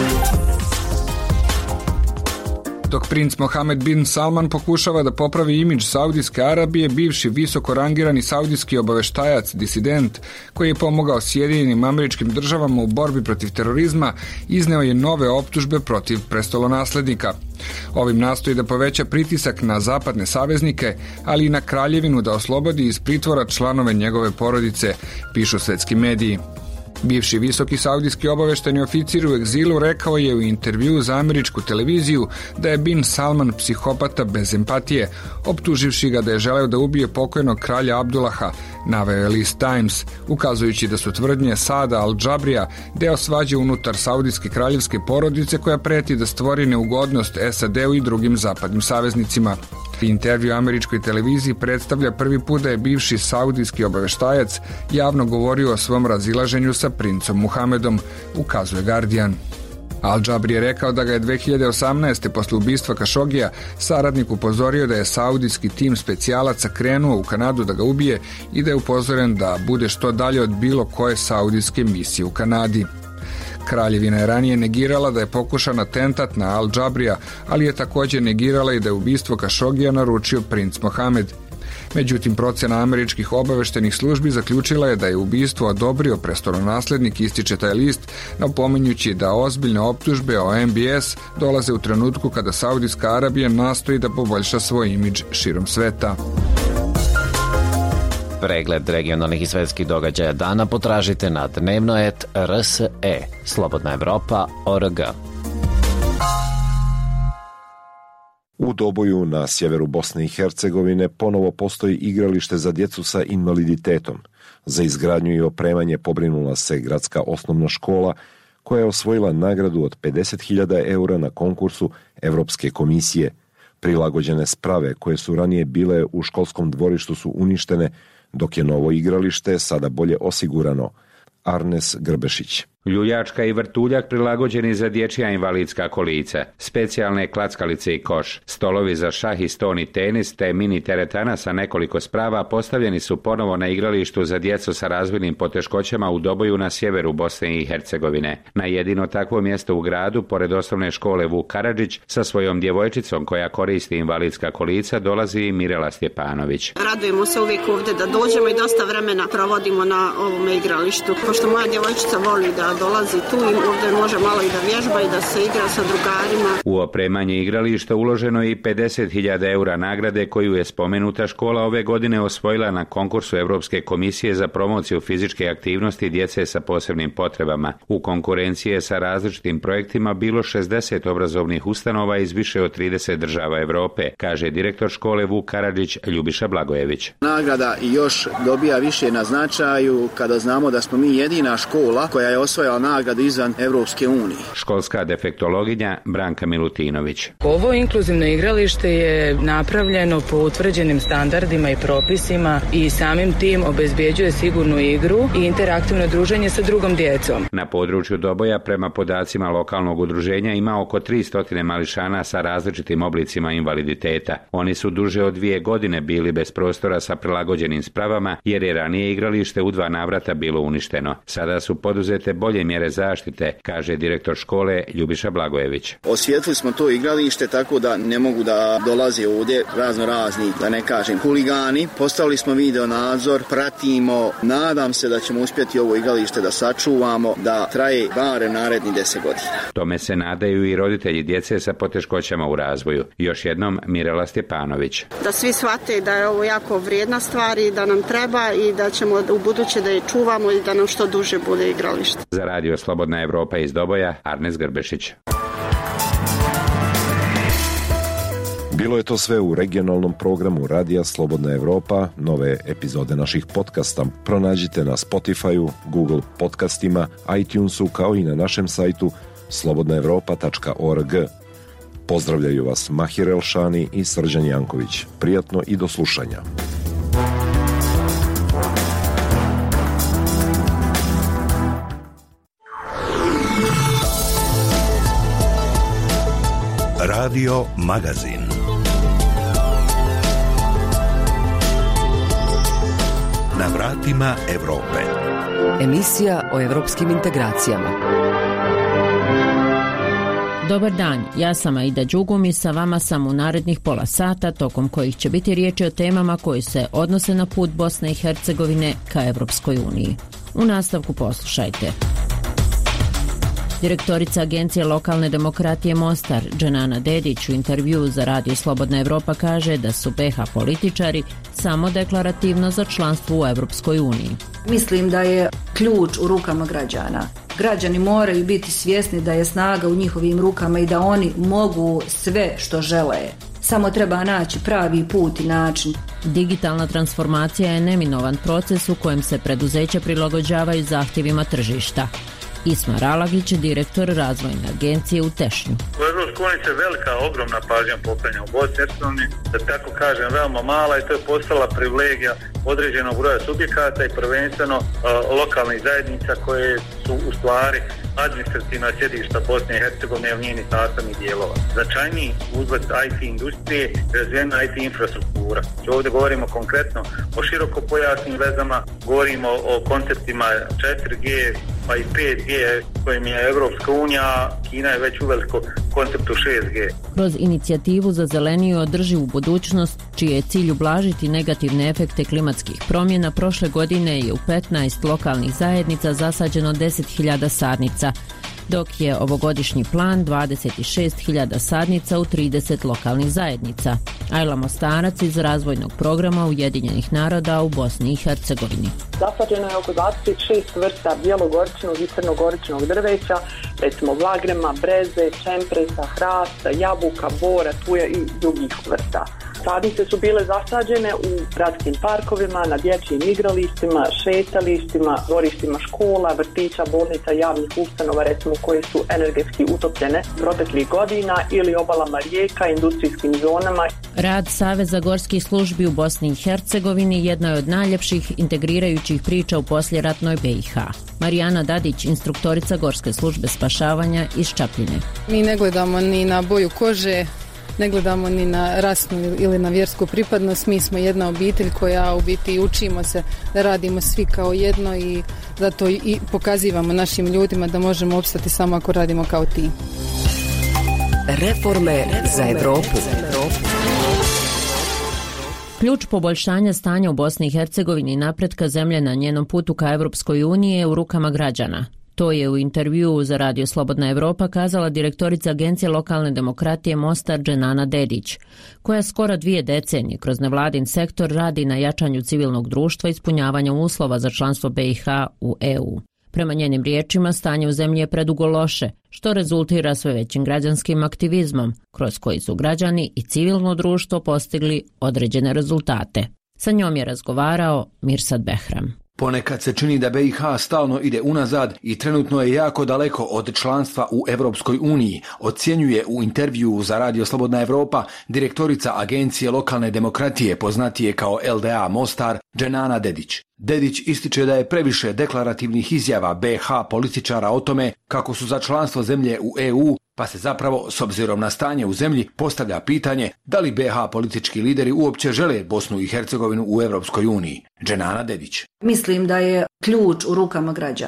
Dok princ Mohamed bin Salman pokušava da popravi imidž Saudijske Arabije, bivši visoko rangirani saudijski obaveštajac, disident, koji je pomogao Sjedinjenim Američkim Državama u borbi protiv terorizma, izneo je nove optužbe protiv prestolonaslednika. Ovim nastoji da poveća pritisak na zapadne saveznike, ali i na kraljevinu da oslobodi iz pritvora članove njegove porodice, pišu svetski mediji. Bivši visoki saudijski obavešteni oficir u egzilu rekao je u intervjuu za američku televiziju da je bin Salman psihopata bez empatije, optuživši ga da je želeo da ubije pokojnog kralja Abdullaha, naveo je list Times, ukazujući da su tvrdnje Saada al-Džabrija deo svađe unutar saudijske kraljevske porodice koja preti da stvori neugodnost S A D-u i drugim zapadnim saveznicima. Intervju američkoj televiziji predstavlja prvi put da je bivši saudijski obaveštajac javno govorio o svom razilaženju sa princom Muhamedom, ukazuje Guardian. Al-Džabri je rekao da ga je dve hiljade osamnaeste. posle ubistva Kašogija saradnik upozorio da je saudijski tim specijalaca krenuo u Kanadu da ga ubije i da je upozoren da bude što dalje od bilo koje saudijske misije u Kanadi. Kraljevina je ranije negirala da je pokušan atentat na Al-Džabrija, ali je također negirala i da je ubistvo Kašogija naručio princ Mohamed. Međutim, procena američkih obaveštenih službi zaključila je da je ubistvo odobrio prestolonaslednik, ističe taj list, napominjući da ozbiljne optužbe o M B S dolaze u trenutku kada Saudijska Arabija nastoji da poboljša svoj imidž širom sveta. Pregled regionalnih i svetskih događaja dana potražite na dnevno et R S E, Slobodna Evropa, O R G. U Doboju na sjeveru Bosne i Hercegovine ponovo postoji igralište za djecu sa invaliditetom. Za izgradnju i opremanje pobrinula se gradska osnovna škola koja je osvojila nagradu od pedeset hiljada eura na konkursu Evropske komisije. Prilagođene sprave koje su ranije bile u školskom dvorištu su uništene, dok je novo igralište sada bolje osigurano. Arnes Grbešić. Ljuljačka i vrtuljak prilagođeni za dječja invalidska kolica, specijalne klackalice i koš, stolovi za šah i ston i tenis te mini teretana sa nekoliko sprava postavljeni su ponovo na igralištu za djecu sa razvojnim poteškoćama u Doboju na sjeveru Bosne i Hercegovine. Na jedino takvo mjesto u gradu, pored osnovne škole Vuk Karadžić, sa svojom djevojčicom koja koristi invalidska kolica dolazi i Mirela Stjepanović. Radujemo se uvijek ovdje da dođemo i dosta vremena provodimo na ovom igralištu. Pošto moja djevojčica voli da dolazi tu i ovdje može malo i da vježba i da se igra sa drugarima. U opremanje igrališta uloženo je i pedeset hiljada eura nagrade koju je spomenuta škola ove godine osvojila na konkursu Evropske komisije za promociju fizičke aktivnosti djece sa posebnim potrebama. U konkurenciji je sa različitim projektima bilo šezdeset obrazovnih ustanova iz više od trideset država Evrope, kaže direktor škole Vuk Karadžić Ljubiša Blagojević. Nagrada i još dobija više na značaju kada znamo da smo mi jedina škola koja je osvojila nagradu izvan Evropske unije. Školska defektologinja Branka Milutinović. Ovo inkluzivno igralište je napravljeno po utvrđenim standardima i propisima i samim tim obezbjeđuje sigurnu igru i interaktivno druženje sa drugom djecom. Na području Doboja prema podacima lokalnog udruženja ima oko tristo mališana sa različitim oblicima invaliditeta. Oni su duže od dvije godine bili bez prostora sa prilagođenim spravama jer je ranije igralište u dva navrata bilo uništeno. Sada su poduzete bolje bolje mjere zaštite, kaže direktor škole Ljubiša Blagojević. Osvijetlili smo to igralište tako da ne mogu da dolaze ovdje razno razni, da ne kažem, huligani. Postavili smo video nadzor, pratimo, nadam se da ćemo uspjeti ovo igralište da sačuvamo, da traje barem naredni deset godina. Tome se nadaju i roditelji djece sa poteškoćama u razvoju. Još jednom Mirela Stjepanović. Da svi shvate da je ovo jako vrijedna stvar i da nam treba i da ćemo u buduće da je čuvamo i da nam što duže bude igralište. Za radio Slobodna Evropa iz Doboja, Arnes Grbešić. Bilo je to sve u regionalnom programu Radija Slobodna Evropa. Nove epizode naših podcasta pronađite na Spotify-u, Google podcastima, iTunesu kao i na našem sajtu slobodna evropa tačka org. Pozdravljaju vas Mahir Elšani i Srđan Janković. Prijatno i do slušanja. Radio Magazin. Na vratima Evrope. Emisija o evropskim integracijama. Dobar dan, ja sam Aida Đugum i sa vama sam u narednih pola sata, tokom kojih će biti riječi o temama koji se odnose na put Bosne i Hercegovine ka Evropskoj uniji. U nastavku poslušajte. Direktorica Agencije lokalne demokratije Mostar, Dženana Dedić, u intervjuu za Radio Slobodna Evropa kaže da su be ha političari samo deklarativno za članstvo u Evropskoj uniji. Mislim da je ključ u rukama građana. Građani moraju biti svjesni da je snaga u njihovim rukama i da oni mogu sve što žele. Samo treba naći pravi put i način. Digitalna transformacija je neminovan proces u kojem se preduzeća prilagođavaju zahtjevima tržišta. Isma Ralagić, direktor razvojne agencije u Tešnju. U Evropskoj uniji se velika, ogromna pažnja poklanja u Bosni i Hercegovini, da tako kažem, veoma mala i to je postala privilegija određenog broja subjekata i prvenstveno uh, lokalnih zajednica koje su u stvari administrativna sjedišta Bosne i Hercegovine i njenih sastavnih dijelova. Značajniji uzlet I T industrije i razvijena I T infrastruktura. Ovdje govorimo konkretno o širokopojasnim vezama, govorimo o konceptima četiri G pa i pet G kojim je Evropska unija, Kina je već uveliko konceptu šest G. Kroz inicijativu za zeleniju održivu budućnost, čiji je cilj ublažiti negativne efekte klimatskih promjena, prošle godine je u petnaest lokalnih zajednica zasađeno deset hiljada sadnica, dok je ovogodišnji plan dvadeset šest hiljada sadnica u trideset lokalnih zajednica. Ajla Mostarac iz razvojnog programa Ujedinjenih naroda u Bosni i Hercegovini. Zasađeno je oko dvadeset šest vrsta bijelogoričnog i crnogoričnog drveća, recimo vlagrema, breze, čempresa, hrasta, jabuka, bora, tuja i drugih vrsta. Sadnice su bile zasađene u gradskim parkovima, na dječjim igralištima, šetalištima, dvorištima škola, vrtića, bolnica, javnih ustanova, recimo koje su energetski utopljene proteklih godina, ili obalama rijeka, industrijskim zonama. Rad Saveza gorskih službi u Bosni i Hercegovini jedna je od najljepših integrirajućih priča u posljeratnoj be i ha. Marijana Dadić, instruktorica Gorske službe spašavanja iz Čapljine. Mi ne gledamo ni na boju kože, ne gledamo ni na rasnu ili na vjersku pripadnost, mi smo jedna obitelj koja u biti učimo se da radimo svi kao jedno i zato i pokazivamo našim ljudima da možemo opstati samo ako radimo kao tim. Reforme za Evropu. Ključ poboljšanja stanja u Bosni i Hercegovini i napretka zemlje na njenom putu ka Evropskoj uniji je u rukama građana. To je u intervjuu za Radio Slobodna Evropa kazala direktorica Agencije lokalne demokratije Mostar Dženana Dedić, koja skoro dvije decenije kroz nevladin sektor radi na jačanju civilnog društva i ispunjavanju uslova za članstvo be i ha u e u. Prema njenim riječima, stanje u zemlji je predugo loše, što rezultira sve većim građanskim aktivizmom, kroz koji su građani i civilno društvo postigli određene rezultate. Sa njom je razgovarao Mirsad Behram. Ponekad se čini da be i ha stalno ide unazad i trenutno je jako daleko od članstva u Evropskoj uniji, ocjenjuje u intervjuu za Radio Slobodna Evropa direktorica Agencije lokalne demokratije, poznatije kao el de a Mostar, Dženana Dedić. Dedić ističe da je previše deklarativnih izjava be ha političara o tome kako su za članstvo zemlje u e u, pa se zapravo, s obzirom na stanje u zemlji, postavlja pitanje da li be ha politički lideri uopće žele Bosnu i Hercegovinu u Evropskoj uniji. Dženana Dedić. Mislim da je ključ u rukama građana.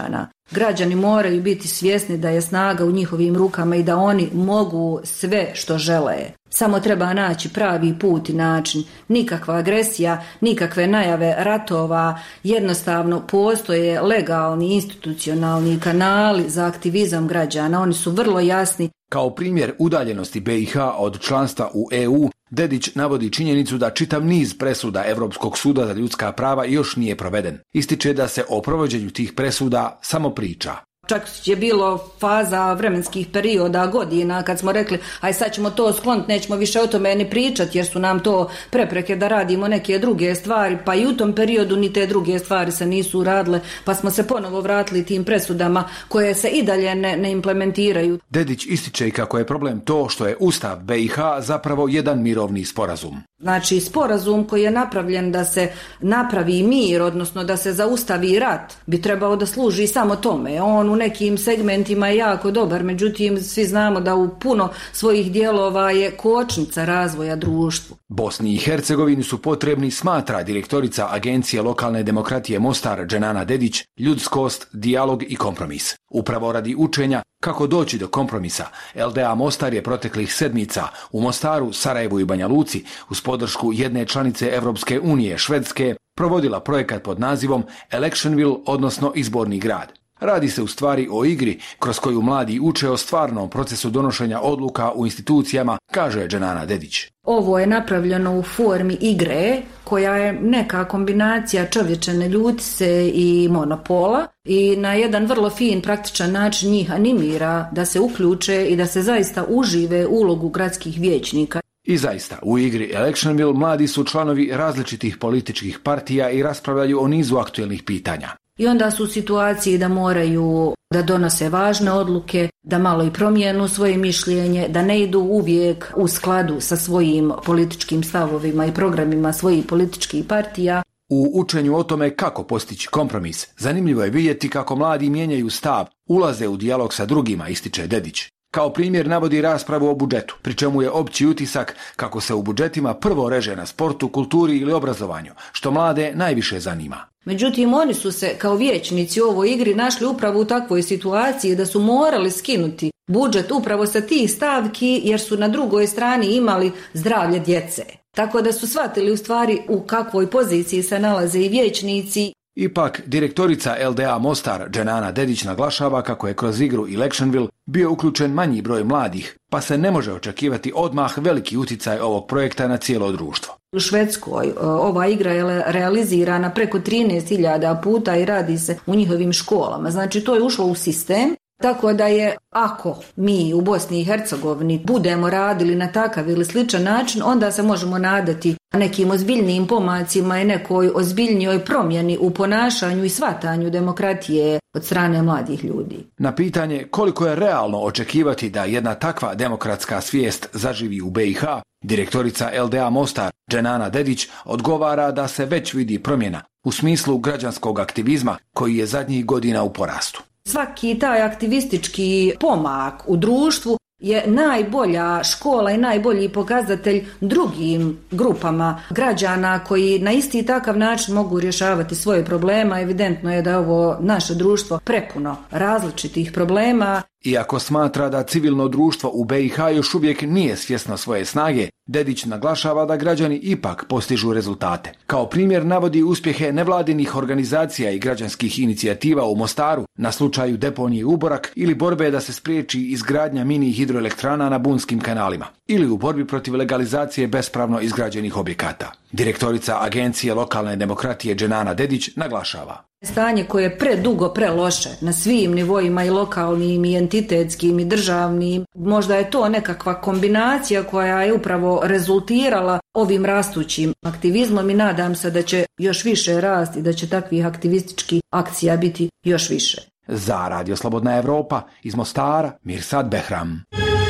Građani moraju biti svjesni da je snaga u njihovim rukama i da oni mogu sve što žele. Samo treba naći pravi put i način. Nikakva agresija, nikakve najave ratova, jednostavno postoje legalni institucionalni kanali za aktivizam građana. Oni su vrlo jasni. Kao primjer udaljenosti B i H od članstva u E U, Dedić navodi činjenicu da čitav niz presuda Europskog suda za ljudska prava još nije proveden. Ističe da se o provođenju tih presuda samo priča. Čak je bilo faza vremenskih perioda, godina, kad smo rekli aj sad ćemo to skloniti, nećemo više o tome ni pričati jer su nam to prepreke da radimo neke druge stvari, pa i u tom periodu ni te druge stvari se nisu uradile, pa smo se ponovo vratili tim presudama koje se i dalje ne, ne implementiraju. Dedić ističe kako je problem to što je Ustav B i H zapravo jedan mirovni sporazum. Znači, sporazum koji je napravljen da se napravi mir, odnosno da se zaustavi rat, bi trebao da služi samo tome. On u nekim segmentima je jako dobar, međutim, svi znamo da u puno svojih dijelova je kočnica razvoja društva. Bosni i Hercegovini su potrebni, smatra direktorica Agencije lokalne demokratije Mostar Dženana Dedić, ljudskost, dijalog i kompromis. Upravo radi učenja kako doći do kompromisa, L D A Mostar je proteklih sedmica u Mostaru, Sarajevu i Banja Luci uz podršku jedne članice Europske unije, Švedske, provodila projekat pod nazivom Electionville, odnosno izborni grad. Radi se u stvari o igri kroz koju mladi uče o stvarnom procesu donošenja odluka u institucijama, kaže Dženana Dedić. Ovo je napravljeno u formi igre koja je neka kombinacija čovječane ljutice i monopola i na jedan vrlo fin praktičan način njih animira da se uključe i da se zaista užive ulogu gradskih vijećnika. I zaista, u igri Electionville mladi su članovi različitih političkih partija i raspravljaju o nizu aktuelnih pitanja. I onda su u situaciji da moraju da donose važne odluke, da malo i promijenu svoje mišljenje, da ne idu uvijek u skladu sa svojim političkim stavovima i programima svojih političkih partija. U učenju o tome kako postići kompromis, zanimljivo je vidjeti kako mladi mijenjaju stav, ulaze u dijalog sa drugima, ističe Dedić. Kao primjer navodi raspravu o budžetu, pri čemu je opći utisak kako se u budžetima prvo reže na sportu, kulturi ili obrazovanju, što mlade najviše zanima. Međutim, oni su se kao vijećnici u ovoj igri našli upravo u takvoj situaciji da su morali skinuti budžet upravo sa tih stavki jer su na drugoj strani imali zdravlje djece. Tako da su shvatili u stvari u kakvoj poziciji se nalaze i vijećnici. Ipak, direktorica L D A Mostar Dženana Dedić naglašava kako je kroz igru Electionville bio uključen manji broj mladih, pa se ne može očekivati odmah veliki utjecaj ovog projekta na cijelo društvo. U Švedskoj ova igra je realizirana preko trinaest hiljada puta i radi se u njihovim školama. Znači, to je ušlo u sistem. Tako da je, ako mi u Bosni i Hercegovini budemo radili na takav ili sličan način, onda se možemo nadati nekim ozbiljnijim pomacima i nekoj ozbiljnijoj promjeni u ponašanju i shvatanju demokratije od strane mladih ljudi. Na pitanje koliko je realno očekivati da jedna takva demokratska svijest zaživi u B i H, direktorica L D A Mostar Dženana Dedić odgovara da se već vidi promjena u smislu građanskog aktivizma koji je zadnjih godina u porastu. Svaki taj aktivistički pomak u društvu je najbolja škola i najbolji pokazatelj drugim grupama građana koji na isti takav način mogu rješavati svoje problema. Evidentno je da je ovo naše društvo prepuno različitih problema. Iako smatra da civilno društvo u B i H još uvijek nije svjesno svoje snage, Dedić naglašava da građani ipak postižu rezultate. Kao primjer navodi uspjehe nevladinih organizacija i građanskih inicijativa u Mostaru na slučaju deponije Uborak ili borbe da se spriječi izgradnja mini hidroelektrana na bunskim kanalima ili u borbi protiv legalizacije bespravno izgrađenih objekata. Direktorica Agencije lokalne demokratije Dženana Dedić naglašava. Stanje koje je predugo preloše na svim nivoima i lokalnim i entitetskim i državnim. Možda je to nekakva kombinacija koja je upravo rezultirala ovim rastućim aktivizmom i nadam se da će još više rasti, da će takvih aktivističkih akcija biti još više. Za Radio Slobodna Evropa iz Mostara, Mirsad Behram.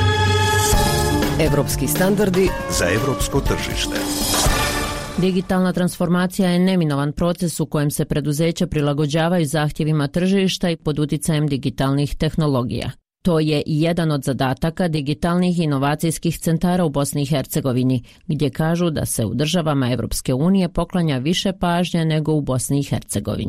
Evropski standardi za evropsko tržište. Digitalna transformacija je neminovan proces u kojem se preduzeća prilagođavaju zahtjevima tržišta i pod utjecajem digitalnih tehnologija. To je i jedan od zadataka digitalnih inovacijskih centara u Bosni i Hercegovini, gdje kažu da se u državama Evropske unije poklanja više pažnje nego u Bosni i Hercegovini.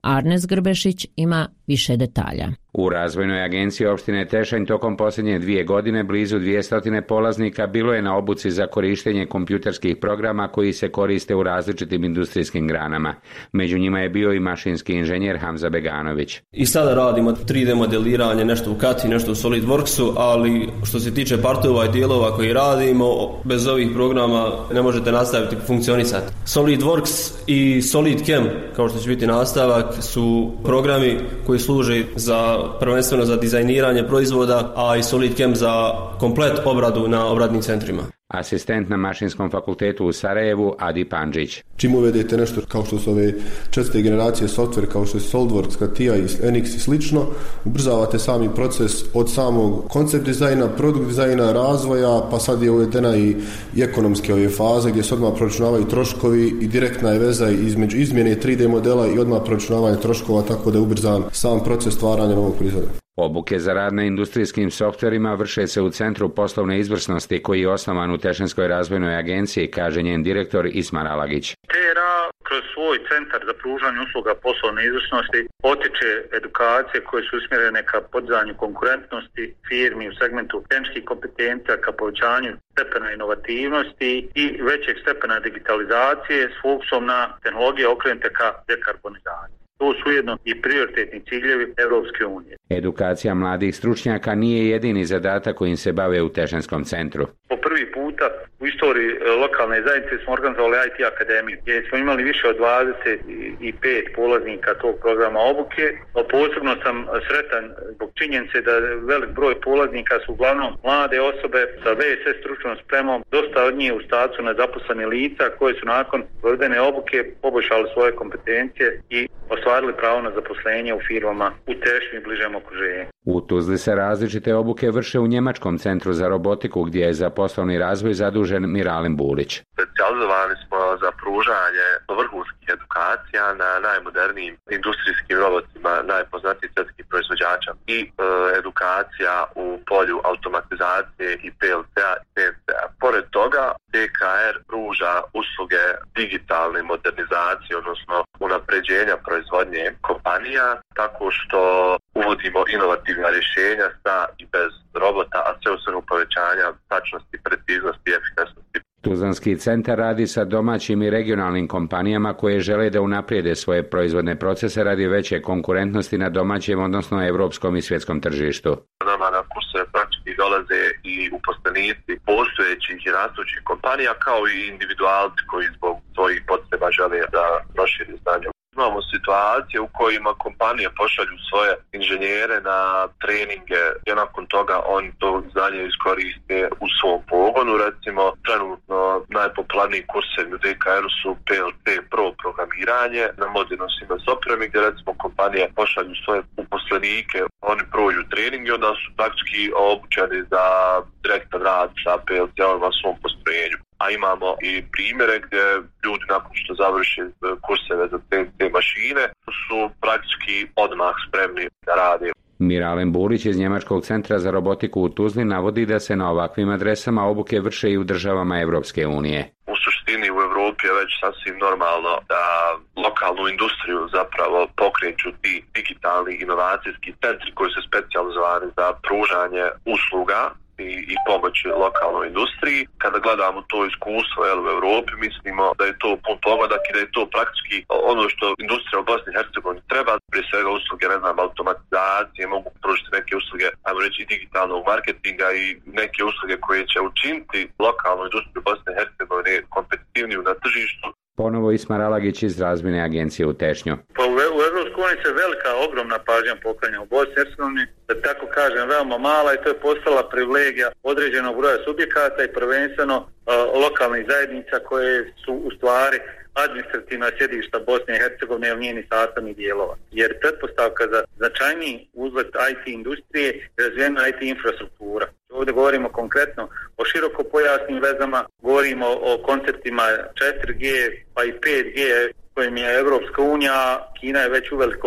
Arnes Grbešić ima više detalja. U Razvojnoj agenciji opštine Tešanj tokom posljednje dvije godine blizu dvjesto polaznika bilo je na obuci za korištenje kompjuterskih programa koji se koriste u različitim industrijskim granama. Među njima je bio i mašinski inženjer Hamza Beganović. I sada radimo tri D modeliranje, nešto u Kati, nešto u SolidWorksu, ali što se tiče partova i dijelova koji radimo, bez ovih programa ne možete nastaviti funkcionisati. SolidWorks i SolidChem, kao što će biti nastavak, su programi koji služe za prvenstveno za dizajniranje proizvoda, a i SolidChem za komplet obradu na obradnim centrima. Asistent na Mašinskom fakultetu u Sarajevu Adi Pandžić. Čim uvedete nešto kao što su ove četvrte generacije software, kao što je SolidWorks, Katia i Enix i slično, ubrzavate sami proces od samog koncept dizajna, produkt dizajna, razvoja, pa sad je uvedena i, i ekonomske ove faze gdje se odmah proračunavaju troškovi i direktna je veza između izmjene tri D modela i odmah proračunavanje troškova, tako da je ubrzan sam proces stvaranja novog proizvoda. Obuke za rad na industrijskim softverima vrše se u Centru poslovne izvrsnosti koji je osnovan u Tešanskoj razvojnoj agenciji, kaže njen direktor Ismar Alagić. T R A kroz svoj centar za pružanje usluga poslovne izvrsnosti potiče edukacije koje su usmjerene ka podizanju konkurentnosti firmi u segmentu tehničkih kompetencija, ka povećanju stepena inovativnosti i većeg stepena digitalizacije s fokusom na tehnologije okrenute ka dekarbonizaciji. To su ujedno i prioritetni ciljevi Europske unije. Edukacija mladih stručnjaka nije jedini zadatak kojim se bave u Tešanskom centru. Po prvi puta u istoriji lokalne zajednice smo organizovali I T akademiju, gdje smo imali više od dvadeset pet polaznika tog programa obuke. Posebno sam sretan zbog činjenice da velik broj polaznika su uglavnom mlade osobe sa V S S stručnom spremom, dosta od njih u statusu nezaposlenih lica koje su nakon provedene obuke poboljšali svoje kompetencije i ostvarili pravo na zaposlenje u firmama u Tešnju i bližem okruženju. U Tuzli se različite obuke vrše u Njemačkom centru za robotiku gdje je za poslovni razvoj zadužen Miralem Bulić. Specijalizovani smo za pružanje vrhunskih edukacija na najmodernijim industrijskim robotima najpoznatijih svjetskih proizvođača i e, edukacija u polju automatizacije i P L C-a i P N C-a. Pored toga, D K R pruža usluge digitalne modernizacije, odnosno unapređenja proizvodnje kompanija, tako što uvodimo inovativna rješenja sa i bez robota, a sve u svrhu povećanja tačnosti, preciznosti i efikasnosti. Tuzlanski centar radi sa domaćim i regionalnim kompanijama koje žele da unaprijede svoje proizvodne procese radi veće konkurentnosti na domaćem, odnosno evropskom i svjetskom tržištu. Nama na kurseve praktički dolaze i uposlenici postojećih i rastućih kompanija, kao i individualci koji zbog svojih potreba žele da proširi znanje. Imamo situacije u kojima kompanije pošalju svoje inženjere na treninge i nakon toga oni to znanje iskoriste u svom pogonu. Recimo, trenutno najpopularniji kursevi u D K R-u su P L C Pro programiranje na modernom Siemens opremi, gdje recimo kompanije pošalju svoje uposlenike, oni prođu trening i onda su praktički obučeni za direktan rad sa P L C-om na svom postrojenju. A imamo i primjere gdje ljudi nakon što završe kurseve za C N C mašine su praktički odmah spremni da rade. Miralem Bulić iz Njemačkog centra za robotiku u Tuzli navodi da se na ovakvim adresama obuke vrše i u državama Evropske unije. U suštini u Europi je već sasvim normalno da lokalnu industriju zapravo pokreću ti digitalni inovacijski centri koji su specijalizovani za pružanje usluga i, i pomoći lokalnoj industriji. Kada gledamo to iskustvo jel, u Europi, mislimo da je to pun pogodak i da je to praktički ono što industrija u Bosni i Hercegovini treba. Prije svega usluge, ne znam, automatizacije, mogu pružiti neke usluge, ajmo reći, digitalnog marketinga i neke usluge koje će učiniti lokalnu industriju Bosne i Hercegovine kompetitivniju na tržištu. Ponovo Ismar Alagić iz Razvojne agencije u Tešnju. Pa u, u Evropskoj uniji se velika, ogromna pažnja poklanja u Bosni i Hercegovini, da tako kažem, veoma mala i to je postala privilegija određenog broja subjekata i prvenstveno uh, lokalnih zajednica koje su u stvari administrativna sjedišta Bosne i Hercegovine ili njenih sastavnih dijelova. Jer pretpostavka za značajniji uzlet I T industrije je razvijena I T infrastruktura. Ovdje govorimo konkretno o širokopojasnim vezama, govorimo o konceptima četiri G pa i pet G kojim je Evropska unija, Kina je već uveliko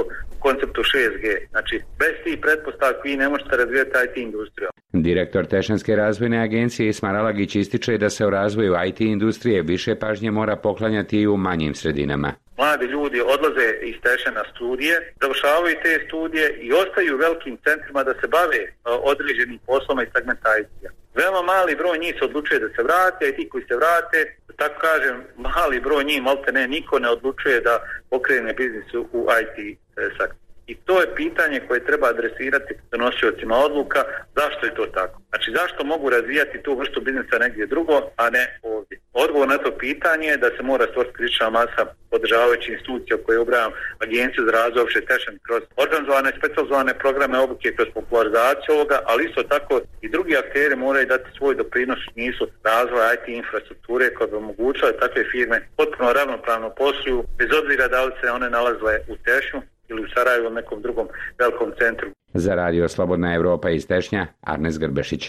konceptu šest G. Znači, bez tih pretpostavki vi ne možete razvijati I T industriju. Direktor Tešanske razvojne agencije Ismar Alagić ističe da se u razvoju I T industrije više pažnje mora poklanjati i u manjim sredinama. Mladi ljudi odlaze iz Teše na studije, završavaju te studije i ostaju u velikim centrima da se bave određenim poslom i segmentacija. Veoma mali broj njih se odlučuje da se vrate, a i ti koji se vrate, tako kažem, mali broj njih, malte ne, niko ne odlučuje da pokrene biznis u I T sektoru. I to je pitanje koje treba adresirati donosiocima odluka, zašto je to tako. Znači, zašto mogu razvijati tu vrstu biznisa negdje drugo, a ne ovdje. Odgovor na to pitanje je da se mora stvoriti kritična masa podržavajućih institucija koje ubrajam Agenciju za razvoj opće Tešan kroz organizovane specijalne programe obuke, kroz popularizaciju ovoga, ali isto tako i drugi akteri moraju dati svoj doprinos u smislu razvoja I T infrastrukture koja bi omogućila takve firme potpuno ravnopravno posluju, bez obzira da li se one nalazile u Tešu ili u Sarajevu ili nekom drugom velikom centru. Za Radio Slobodna Evropa iz Tešnja, Arnes Grbešić.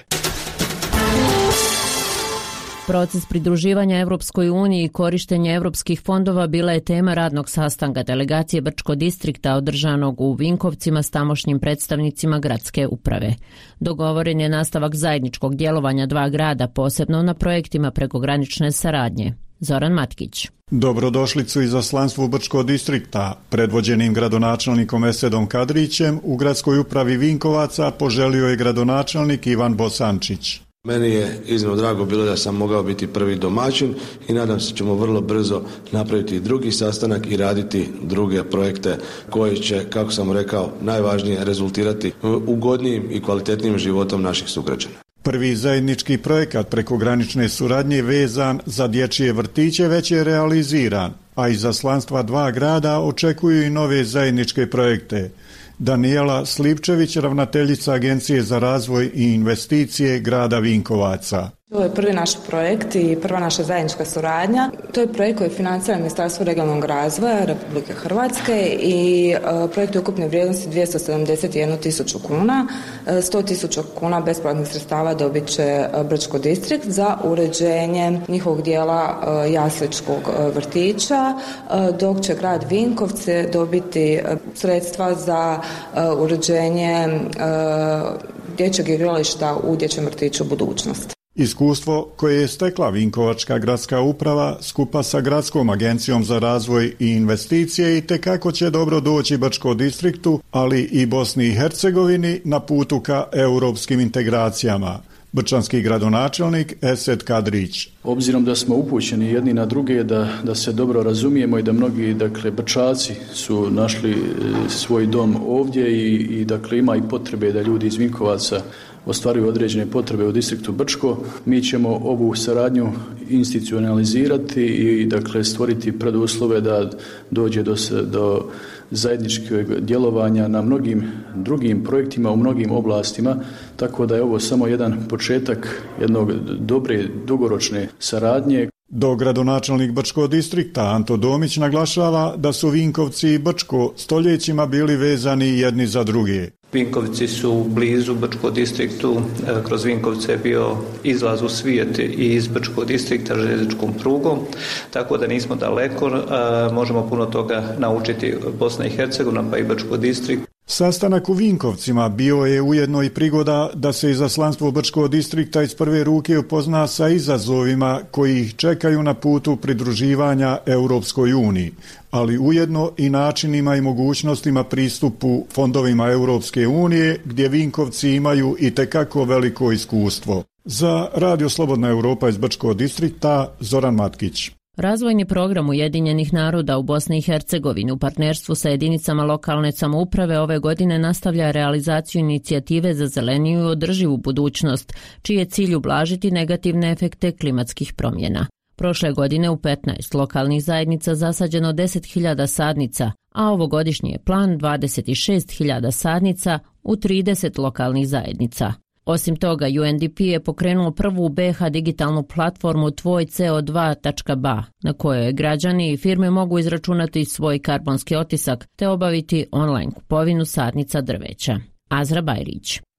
Proces pridruživanja Evropskoj uniji i korištenje evropskih fondova bila je tema radnog sastanka delegacije Brčko distrikta održanog u Vinkovcima s tamošnjim predstavnicima gradske uprave. Dogovoren je nastavak zajedničkog djelovanja dva grada, posebno na projektima prekogranične saradnje. Zoran Matkić. Dobrodošlicu izaslanstvu Brčko distrikta, predvođenim gradonačelnikom Esedom Kadrićem, u gradskoj upravi Vinkovaca poželio je gradonačelnik Ivan Bosančić. Meni je iznimno drago bilo da sam mogao biti prvi domaćin i nadam se ćemo vrlo brzo napraviti drugi sastanak i raditi druge projekte koji će, kako sam rekao, najvažnije rezultirati ugodnijim i kvalitetnijim životom naših sugrađana. Prvi zajednički projekat prekogranične suradnje vezan za dječje vrtiće već je realiziran, a izaslanstva dva grada očekuju i nove zajedničke projekte. Danijela Slipčević, ravnateljica Agencije za razvoj i investicije grada Vinkovaca. To je prvi naš projekt i prva naša zajednička suradnja. To je projekt koji financira Ministarstvo regionalnog razvoja Republike Hrvatske i projekt je ukupne vrijednosti dvjesto sedamdeset jednu tisuću kuna. sto tisuća kuna bespovratnih sredstava dobit će Brčko distrikt za uređenje njihovog dijela jasličkog vrtića, dok će grad Vinkovce dobiti sredstva za uređenje dječjeg igrališta u dječjem vrtiću Budućnost. Iskustvo koje je stekla Vinkovačka gradska uprava skupa sa Gradskom agencijom za razvoj i investicije i tekako će dobro doći Brčko distriktu, ali i Bosni i Hercegovini na putu ka europskim integracijama. Brčanski gradonačelnik Esed Kadrić. Obzirom da smo upućeni jedni na druge, da, da se dobro razumijemo i da mnogi, dakle, Brčaci su našli svoj dom ovdje i, i dakle, ima i potrebe da ljudi iz Vinkovaca ostvaruju određene potrebe u distriktu Brčko. Mi ćemo ovu saradnju institucionalizirati i, dakle, stvoriti preduslove da dođe do, do zajedničkog djelovanja na mnogim drugim projektima u mnogim oblastima, tako da je ovo samo jedan početak jednog dobre dugoročne saradnje. Do gradonačelnik Brčko distrikta Anto Domić naglašava da su Vinkovci i Brčko stoljećima bili vezani jedni za druge. Vinkovci su blizu Brčko distriktu, kroz Vinkovce je bio izlaz u svijet i iz Brčko distrikta željezničkom prugom, tako da nismo daleko, možemo puno toga naučiti Bosna i Hercegovina pa i Brčko distrikt. Sastanak u Vinkovcima bio je ujedno i prigoda da se izaslanstvo Brčko distrikta iz prve ruke upozna sa izazovima koji ih čekaju na putu pridruživanja Europskoj uniji, ali ujedno i načinima i mogućnostima pristupu fondovima Europske unije gdje Vinkovci imaju i tekako veliko iskustvo. Za Radio Slobodna Evropa iz Brčko distrikta, Zoran Matkić. Razvojni program Ujedinjenih naroda u Bosni i Hercegovini u partnerstvu sa jedinicama lokalne samouprave ove godine nastavlja realizaciju inicijative za zeleniju i održivu budućnost, čiji je cilj ublažiti negativne efekte klimatskih promjena. Prošle godine u petnaest lokalnih zajednica zasađeno deset hiljada sadnica, a ovogodišnji je plan dvadeset šest hiljada sadnica u trideset lokalnih zajednica. Osim toga, U N D P je pokrenuo prvu B H digitalnu platformu tvoj C O dva tačka B A, na kojoj građani i firme mogu izračunati svoj karbonski otisak te obaviti online kupovinu sadnica drveća. Azra Bajrić.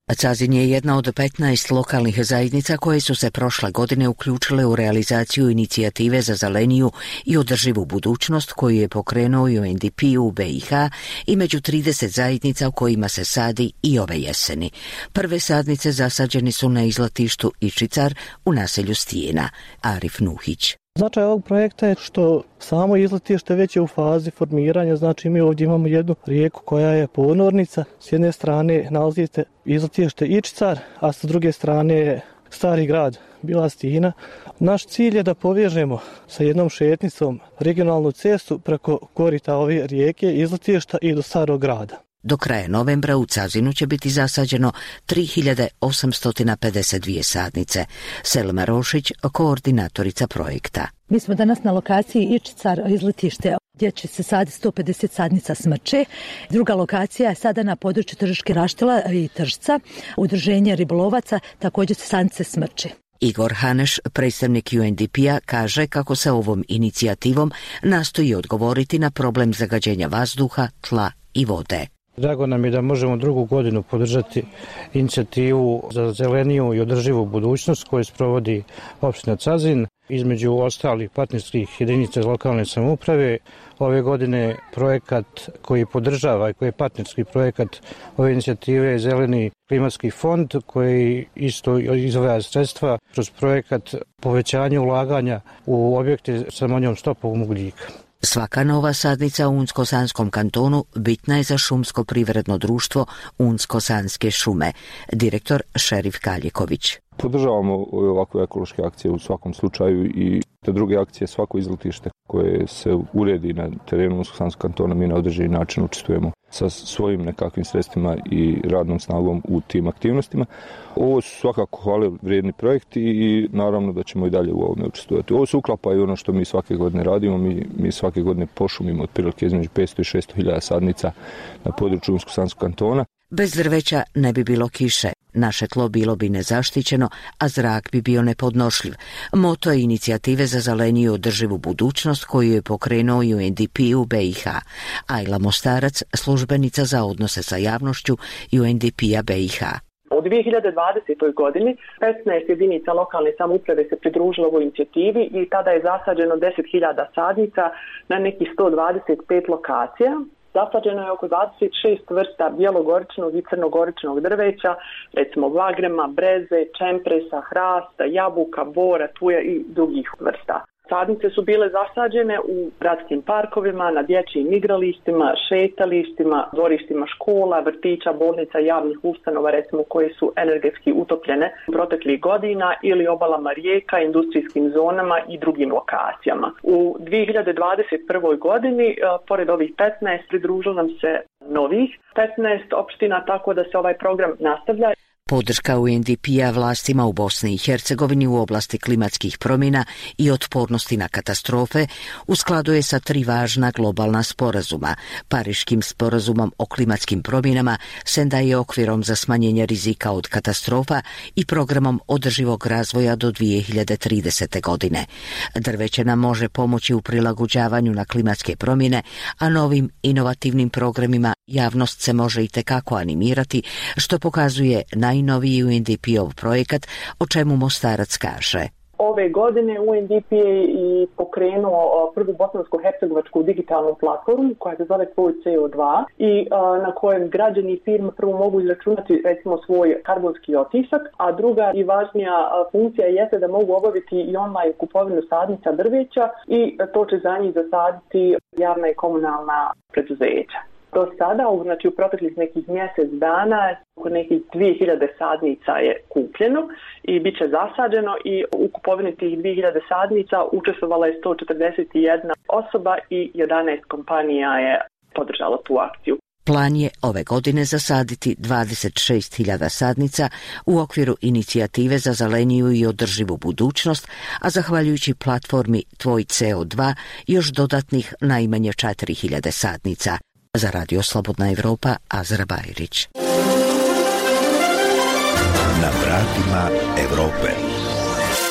Cazin je jedna od petnaest lokalnih zajednica koje su se prošle godine uključile u realizaciju inicijative za zeleniju i održivu budućnost koju je pokrenuo U N D P u B i H i među trideset zajednica u kojima se sadi i ove jeseni. Prve sadnice zasađeni su na izletištu Ičicar u naselju Stijena. Arif Nuhić. Značaj ovog projekta je što samo izletište već je u fazi formiranja, znači mi ovdje imamo jednu rijeku koja je ponornica. S jedne strane nalazite izletište Ičicar, a sa druge strane je stari grad Bila Stina. Naš cilj je da povežemo sa jednom šetnicom regionalnu cestu preko korita ove rijeke, izletišta i do starog grada. Do kraja novembra u Cazinu će biti zasađeno tri hiljade osamsto pedeset dvije sadnice. Selma Rošić, koordinatorica projekta. Mi smo danas na lokaciji Ičicar izletište gdje će se saditi sto pedeset sadnica smrče. Druga lokacija je sada na području Tržiške Raštela i Tržca. Udruženje ribolovaca također se sadnice smrče. Igor Haneš, predstavnik U N D P-a, kaže kako se ovom inicijativom nastoji odgovoriti na problem zagađenja vazduha, tla i vode. Drago nam je da možemo drugu godinu podržati inicijativu za zeleniju i održivu budućnost koju sprovodi opština Cazin. Između ostalih partnerskih jedinica lokalne samouprave, ove godine projekat koji podržava i koji je partnerski projekat ove inicijative je Zeleni klimatski fond koji isto izdvaja sredstva kroz projekat povećanja ulaganja u objekte sa manjom stopom ugljika. Svaka nova sadnica u Unsko-Sanskom kantonu bitna je za šumsko privredno društvo Unsko-Sanske šume. Direktor Šerif Kaljiković. Podržavamo ovakve ekološke akcije u svakom slučaju i te druge akcije, svako izletište koje se uredi na terenu Unsko-Sanskog kantona, mi na određeni način učestvujemo sa svojim nekakvim sredstvima i radnom snagom u tim aktivnostima. Ovo su svakako hvale vrijedni projekti i naravno da ćemo i dalje u ovome učestvovati. Ovo se uklapa i ono što mi svake godine radimo, mi, mi svake godine pošumimo otprilike između petsto i šesto hiljada sadnica na području Unsko-Sanskog kantona. Bez drveća ne bi bilo kiše, naše tlo bilo bi nezaštićeno, a zrak bi bio nepodnošljiv. Moto je inicijative za zeleniju održivu budućnost koju je pokrenuo U N D P u B i H. Ajla Mostarac, službenica za odnose sa javnošću U N D P-a B i H. U dvije hiljade dvadesetoj. godini petnaest jedinica lokalne samouprave se pridružilo ovoj inicijativi i tada je zasađeno deset hiljada sadnica na nekih sto dvadeset pet lokacija. Zasađeno je oko dvadeset šest vrsta bijelogoričnog i crnogoričnog drveća, recimo vagrema, breze, čempresa, hrasta, jabuka, bora, tuja i drugih vrsta. Sadnice su bile zasađene u gradskim parkovima, na dječjim igralištima, šetalištima, dvorištima škola, vrtića, bolnica, javnih ustanova, recimo koje su energetski utopljene proteklih godina ili obalama rijeka, industrijskim zonama i drugim lokacijama. U dvije hiljade dvadeset prvoj. godini, pored ovih petnaest, pridružilo nam se novih petnaest opština, tako da se ovaj program nastavlja. Podrška U N D P-a vlastima u Bosni i Hercegovini u oblasti klimatskih promjena i otpornosti na katastrofe u skladu je sa tri važna globalna sporazuma. Pariškim sporazumom o klimatskim promjenama, Sendai okvirom za smanjenje rizika od katastrofa i programom održivog razvoja do dvije hiljade tridesete. godine. Drveće nam može pomoći u prilagođavanju na klimatske promjene, a novim inovativnim programima javnost se može itekako animirati, što pokazuje najnoviji U N D P-ov projekat, o čemu Mostarac kaže. Ove godine U N D P je i pokrenuo prvu bosansko-hercegovačku digitalnu platformu koja se zove Tvoj C O dva i a, na kojem građani i firme prvo mogu izračunati recimo svoj karbonski otisak, a druga i važnija a, funkcija jeste da mogu obaviti i online kupovinu sadnica drveća i to će za njih zasaditi javna i komunalna preduzeća. Do sada, znači u proteklih nekih mjesec dana, oko nekih dvije hiljade sadnica je kupljeno i bit će zasađeno i u kupovini tih dvije hiljade sadnica učestvovala je sto četrdeset jedna osoba i jedanaest kompanija je podržalo tu akciju. Plan je ove godine zasaditi dvadeset šest hiljada sadnica u okviru inicijative za zeleniju i održivu budućnost, a zahvaljujući platformi Tvoj C O dva još dodatnih najmanje četiri hiljade sadnica. Za Radio Slobodna Evropa, Azra Bajrić. Na vratima Evrope.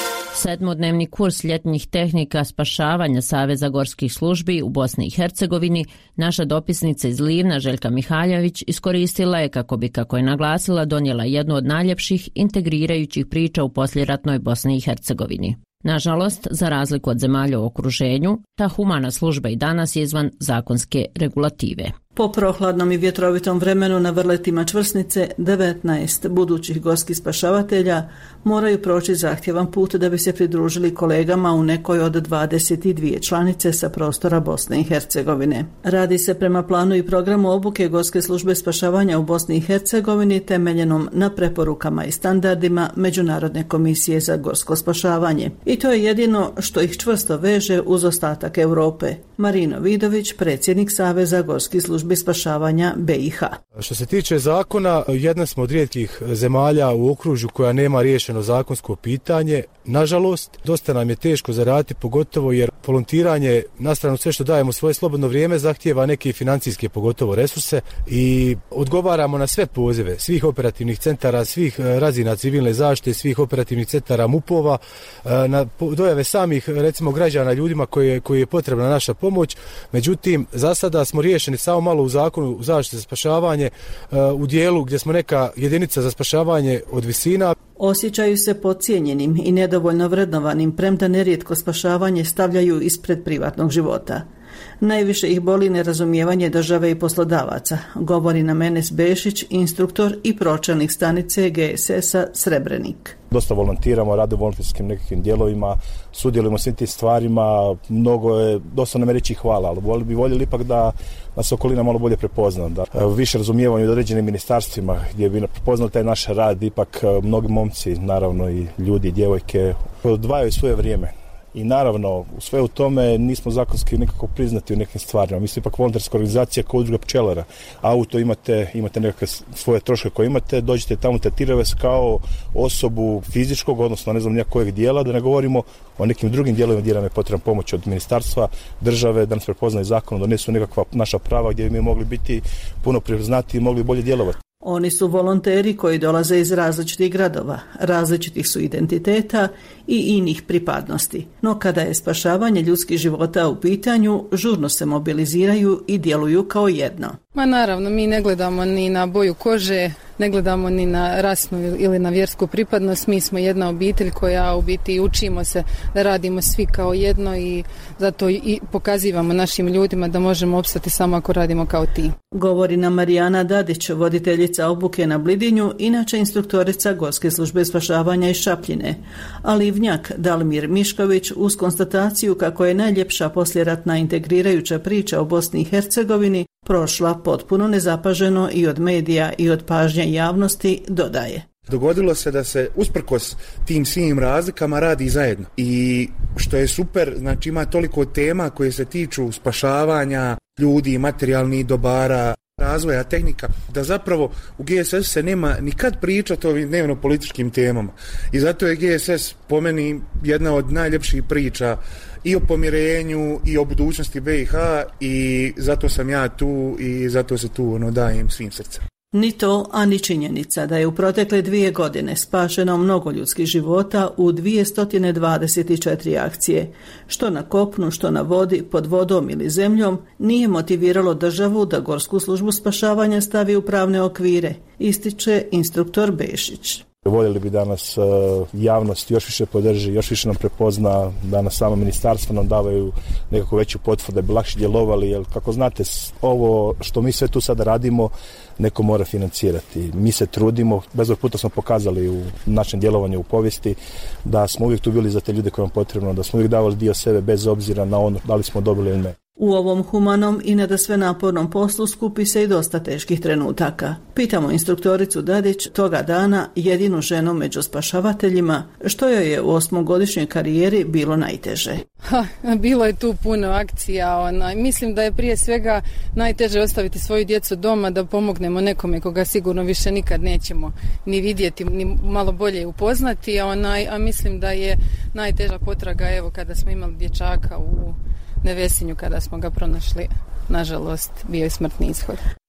Sedmodnevni kurs ljetnih tehnika spašavanja Saveza gorskih službi u Bosni i Hercegovini naša dopisnica iz Livna Željka Mihaljević iskoristila je kako bi, kako je naglasila, donijela jednu od najljepših integrirajućih priča u posljeratnoj Bosni i Hercegovini. Nažalost, za razliku od zemalja u okruženju, ta humana služba i danas je izvan zakonske regulative. Po prohladnom i vjetrovitom vremenu na vrletima Čvrsnice, devetnaest budućih gorskih spašavatelja moraju proći zahtjevan put da bi se pridružili kolegama u nekoj od dvadeset dvije članice sa prostora Bosne i Hercegovine. Radi se prema planu i programu obuke Gorske službe spašavanja u Bosni i Hercegovini temeljenom na preporukama i standardima Međunarodne komisije za gorsko spašavanje. I to je jedino što ih čvrsto veže uz ostatak Europe. Marino Vidović, predsjednik Saveza gorskih službi spašavanja B i H. Što se tiče zakona, jedna smo od rijetkih zemalja u okružju koja nema riješeno zakonsko pitanje. Nažalost, dosta nam je teško zaraditi, pogotovo jer volontiranje, na stranu sve što dajemo svoje slobodno vrijeme, zahtijeva neke financijske pogotovo resurse i odgovaramo na sve pozive svih operativnih centara, svih razina civilne zaštite, svih operativnih centara MUP-ova, na dojave samih, recimo, građana, ljudima koji, koji je potrebna naša pomoć. Međutim, za sada smo riješeni samo malo u zakonu zaštite za spašavanje u dijelu gdje smo neka jedinica za spašavanje od visina. Osjećaju se podcijenjenim i nedovoljno vrednovanim, premda nerijetko spašavanje stavljaju ispred privatnog života. Najviše ih boli nerazumijevanje države i poslodavaca, govori nam Enes Bešić, instruktor i pročelnik stanice G S S-a Srebrenik. Dosta volontiramo, radimo u volonterskim nekakvim dijelovima, sudjelujemo svim tim stvarima, mnogo je, dosta nam je reći hvala, ali bi voljeli ipak da nas okolina malo bolje prepozna, da više razumijevamo i određenim ministarstvima gdje bi prepoznali taj naš rad, ipak mnogi momci, naravno i ljudi i djevojke, odvajaju svoje vrijeme. I naravno, u sve u tome nismo zakonski nekako priznati u nekim stvarima. Mi smo ipak volonterska organizacija kao udruga pčelara. Auto imate, imate nekakve svoje troške koje imate, dođete tamo, tretiraju vas kao osobu fizičkog, odnosno ne znam nijakojeg dijela, da ne govorimo o nekim drugim dijelovima gdje nam je potrebna pomoć od ministarstva, države, da nas prepoznaju zakonom, donesu nekakva naša prava gdje bi mi mogli biti puno priznati i mogli bolje djelovati. Oni su volonteri koji dolaze iz različitih gradova, različitih su identiteta i inih pripadnosti. No kada je spašavanje ljudskih života u pitanju, žurno se mobiliziraju i djeluju kao jedno. Ma naravno, mi ne gledamo ni na boju kože, ne gledamo ni na rasnu ili na vjersku pripadnost. Mi smo jedna obitelj koja u biti učimo se da radimo svi kao jedno i zato i pokazivamo našim ljudima da možemo opstati samo ako radimo kao ti. Govori nam Marijana Dadić, voditeljica obuke na Blidinju, inače instruktorica Gorske službe spašavanja iz Šapljine, a Livnjak Dalmir Mišković uz konstataciju kako je najljepša posljeratna integrirajuća priča o Bosni i Hercegovini prošla potpuno nezapaženo i od medija i od pažnje javnosti, dodaje. Dogodilo se da se usprkos tim svim razlikama radi zajedno. I što je super, znači ima toliko tema koje se tiču spašavanja ljudi, materijalnih dobara, razvoja tehnika, da zapravo u G S S se nema nikad pričati o ovim dnevno političkim temama. I zato je G S S po meni jedna od najljepših priča i o pomirenju i o budućnosti B i H i zato sam ja tu i zato se tu ono dajem svim srcem. Ni to, a ni činjenica da je u protekle dvije godine spašeno mnogo ljudskih života u dvjesto dvadeset četiri akcije, što na kopnu, što na vodi, pod vodom ili zemljom, nije motiviralo državu da Gorsku službu spašavanja stavi u pravne okvire, ističe instruktor Bešić. Voljeli bi da nas javnost još više podrži, još više nam prepozna, da nas samo ministarstvo nam davaju nekako veću potvrdu da bi lakše djelovali, jer kako znate, ovo što mi sve tu sada radimo, neko mora financirati. Mi se trudimo, bezbroj puta smo pokazali u našem djelovanju u povijesti da smo uvijek tu bili za te ljude koje vam potrebno, da smo uvijek davali dio sebe bez obzira na ono da li smo dobili ili ne. U ovom humanom i nadasve napornom poslu skupi se i dosta teških trenutaka. Pitamo instruktoricu Dadić, toga dana jedinu ženu među spašavateljima, što joj je u osmogodišnjoj karijeri bilo najteže. Ha, bilo je tu puno akcija. Ona. Mislim da je prije svega najteže ostaviti svoju djecu doma da pomognemo nekome koga sigurno više nikad nećemo ni vidjeti, ni malo bolje upoznati. A, ona, a mislim da je najteža potraga, evo, kada smo imali dječaka u Nevesinju, kada smo ga pronašli, nažalost, bio je smrtni ishod.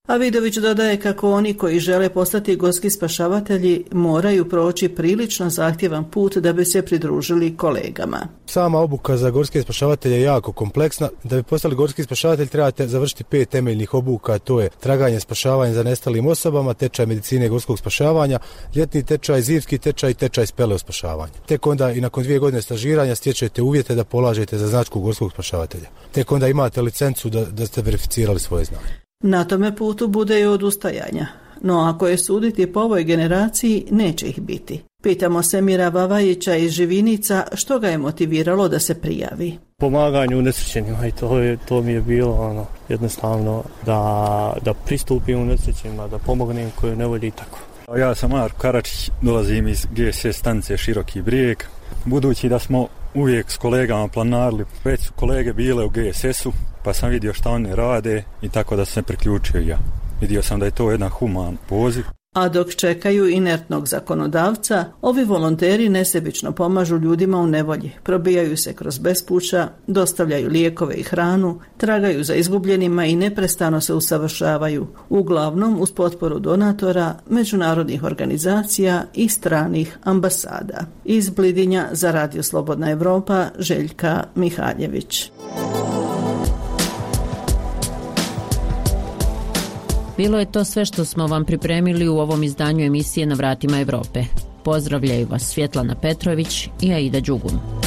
A Vidović dodaje kako oni koji žele postati gorski spašavatelji moraju proći prilično zahtjevan put da bi se pridružili kolegama. Sama obuka za gorske spašavatelje je jako kompleksna. Da bi postali gorski spašavatelj trebate završiti pet temeljnih obuka, to je traganje, spašavanje za nestalim osobama, tečaj medicine gorskog spašavanja, ljetni tečaj, zimski tečaj i tečaj speleo spašavanja. Tek onda i nakon dvije godine stažiranja stječete uvjete da polažete za značku gorskog spašavatelja. Tek onda imate licencu da, da ste verificirali svoje znanje. Na tome putu bude i odustajanja, no ako je suditi po ovoj generaciji, neće ih biti. Pitamo se Mira Vavajića iz Živinica što ga je motiviralo da se prijavi. Pomaganju unesrećenima i to, je, to mi je bilo ono, jednostavno da, da pristupim unesrećenima, da pomognem koju ne volji tako. Ja sam Marko Karačić, dolazim iz G S S stanice Široki Brijeg. Budući da smo uvijek s kolegama planarili, već su kolege bile u G S S-u, pa sam vidio šta one rade i tako da sam se priključio ja. Vidio sam da je to jedan human poziv. A dok čekaju inertnog zakonodavca, ovi volonteri nesebično pomažu ljudima u nevolji, probijaju se kroz bespuća, dostavljaju lijekove i hranu, tragaju za izgubljenima i neprestano se usavršavaju, uglavnom uz potporu donatora, međunarodnih organizacija i stranih ambasada. Iz Blidinja za Radio Slobodna Evropa, Željka Mihaljević. Bilo je to sve što smo vam pripremili u ovom izdanju emisije Na vratima Evrope. Pozdravljaju vas Svjetlana Petrović i Aida Đugum.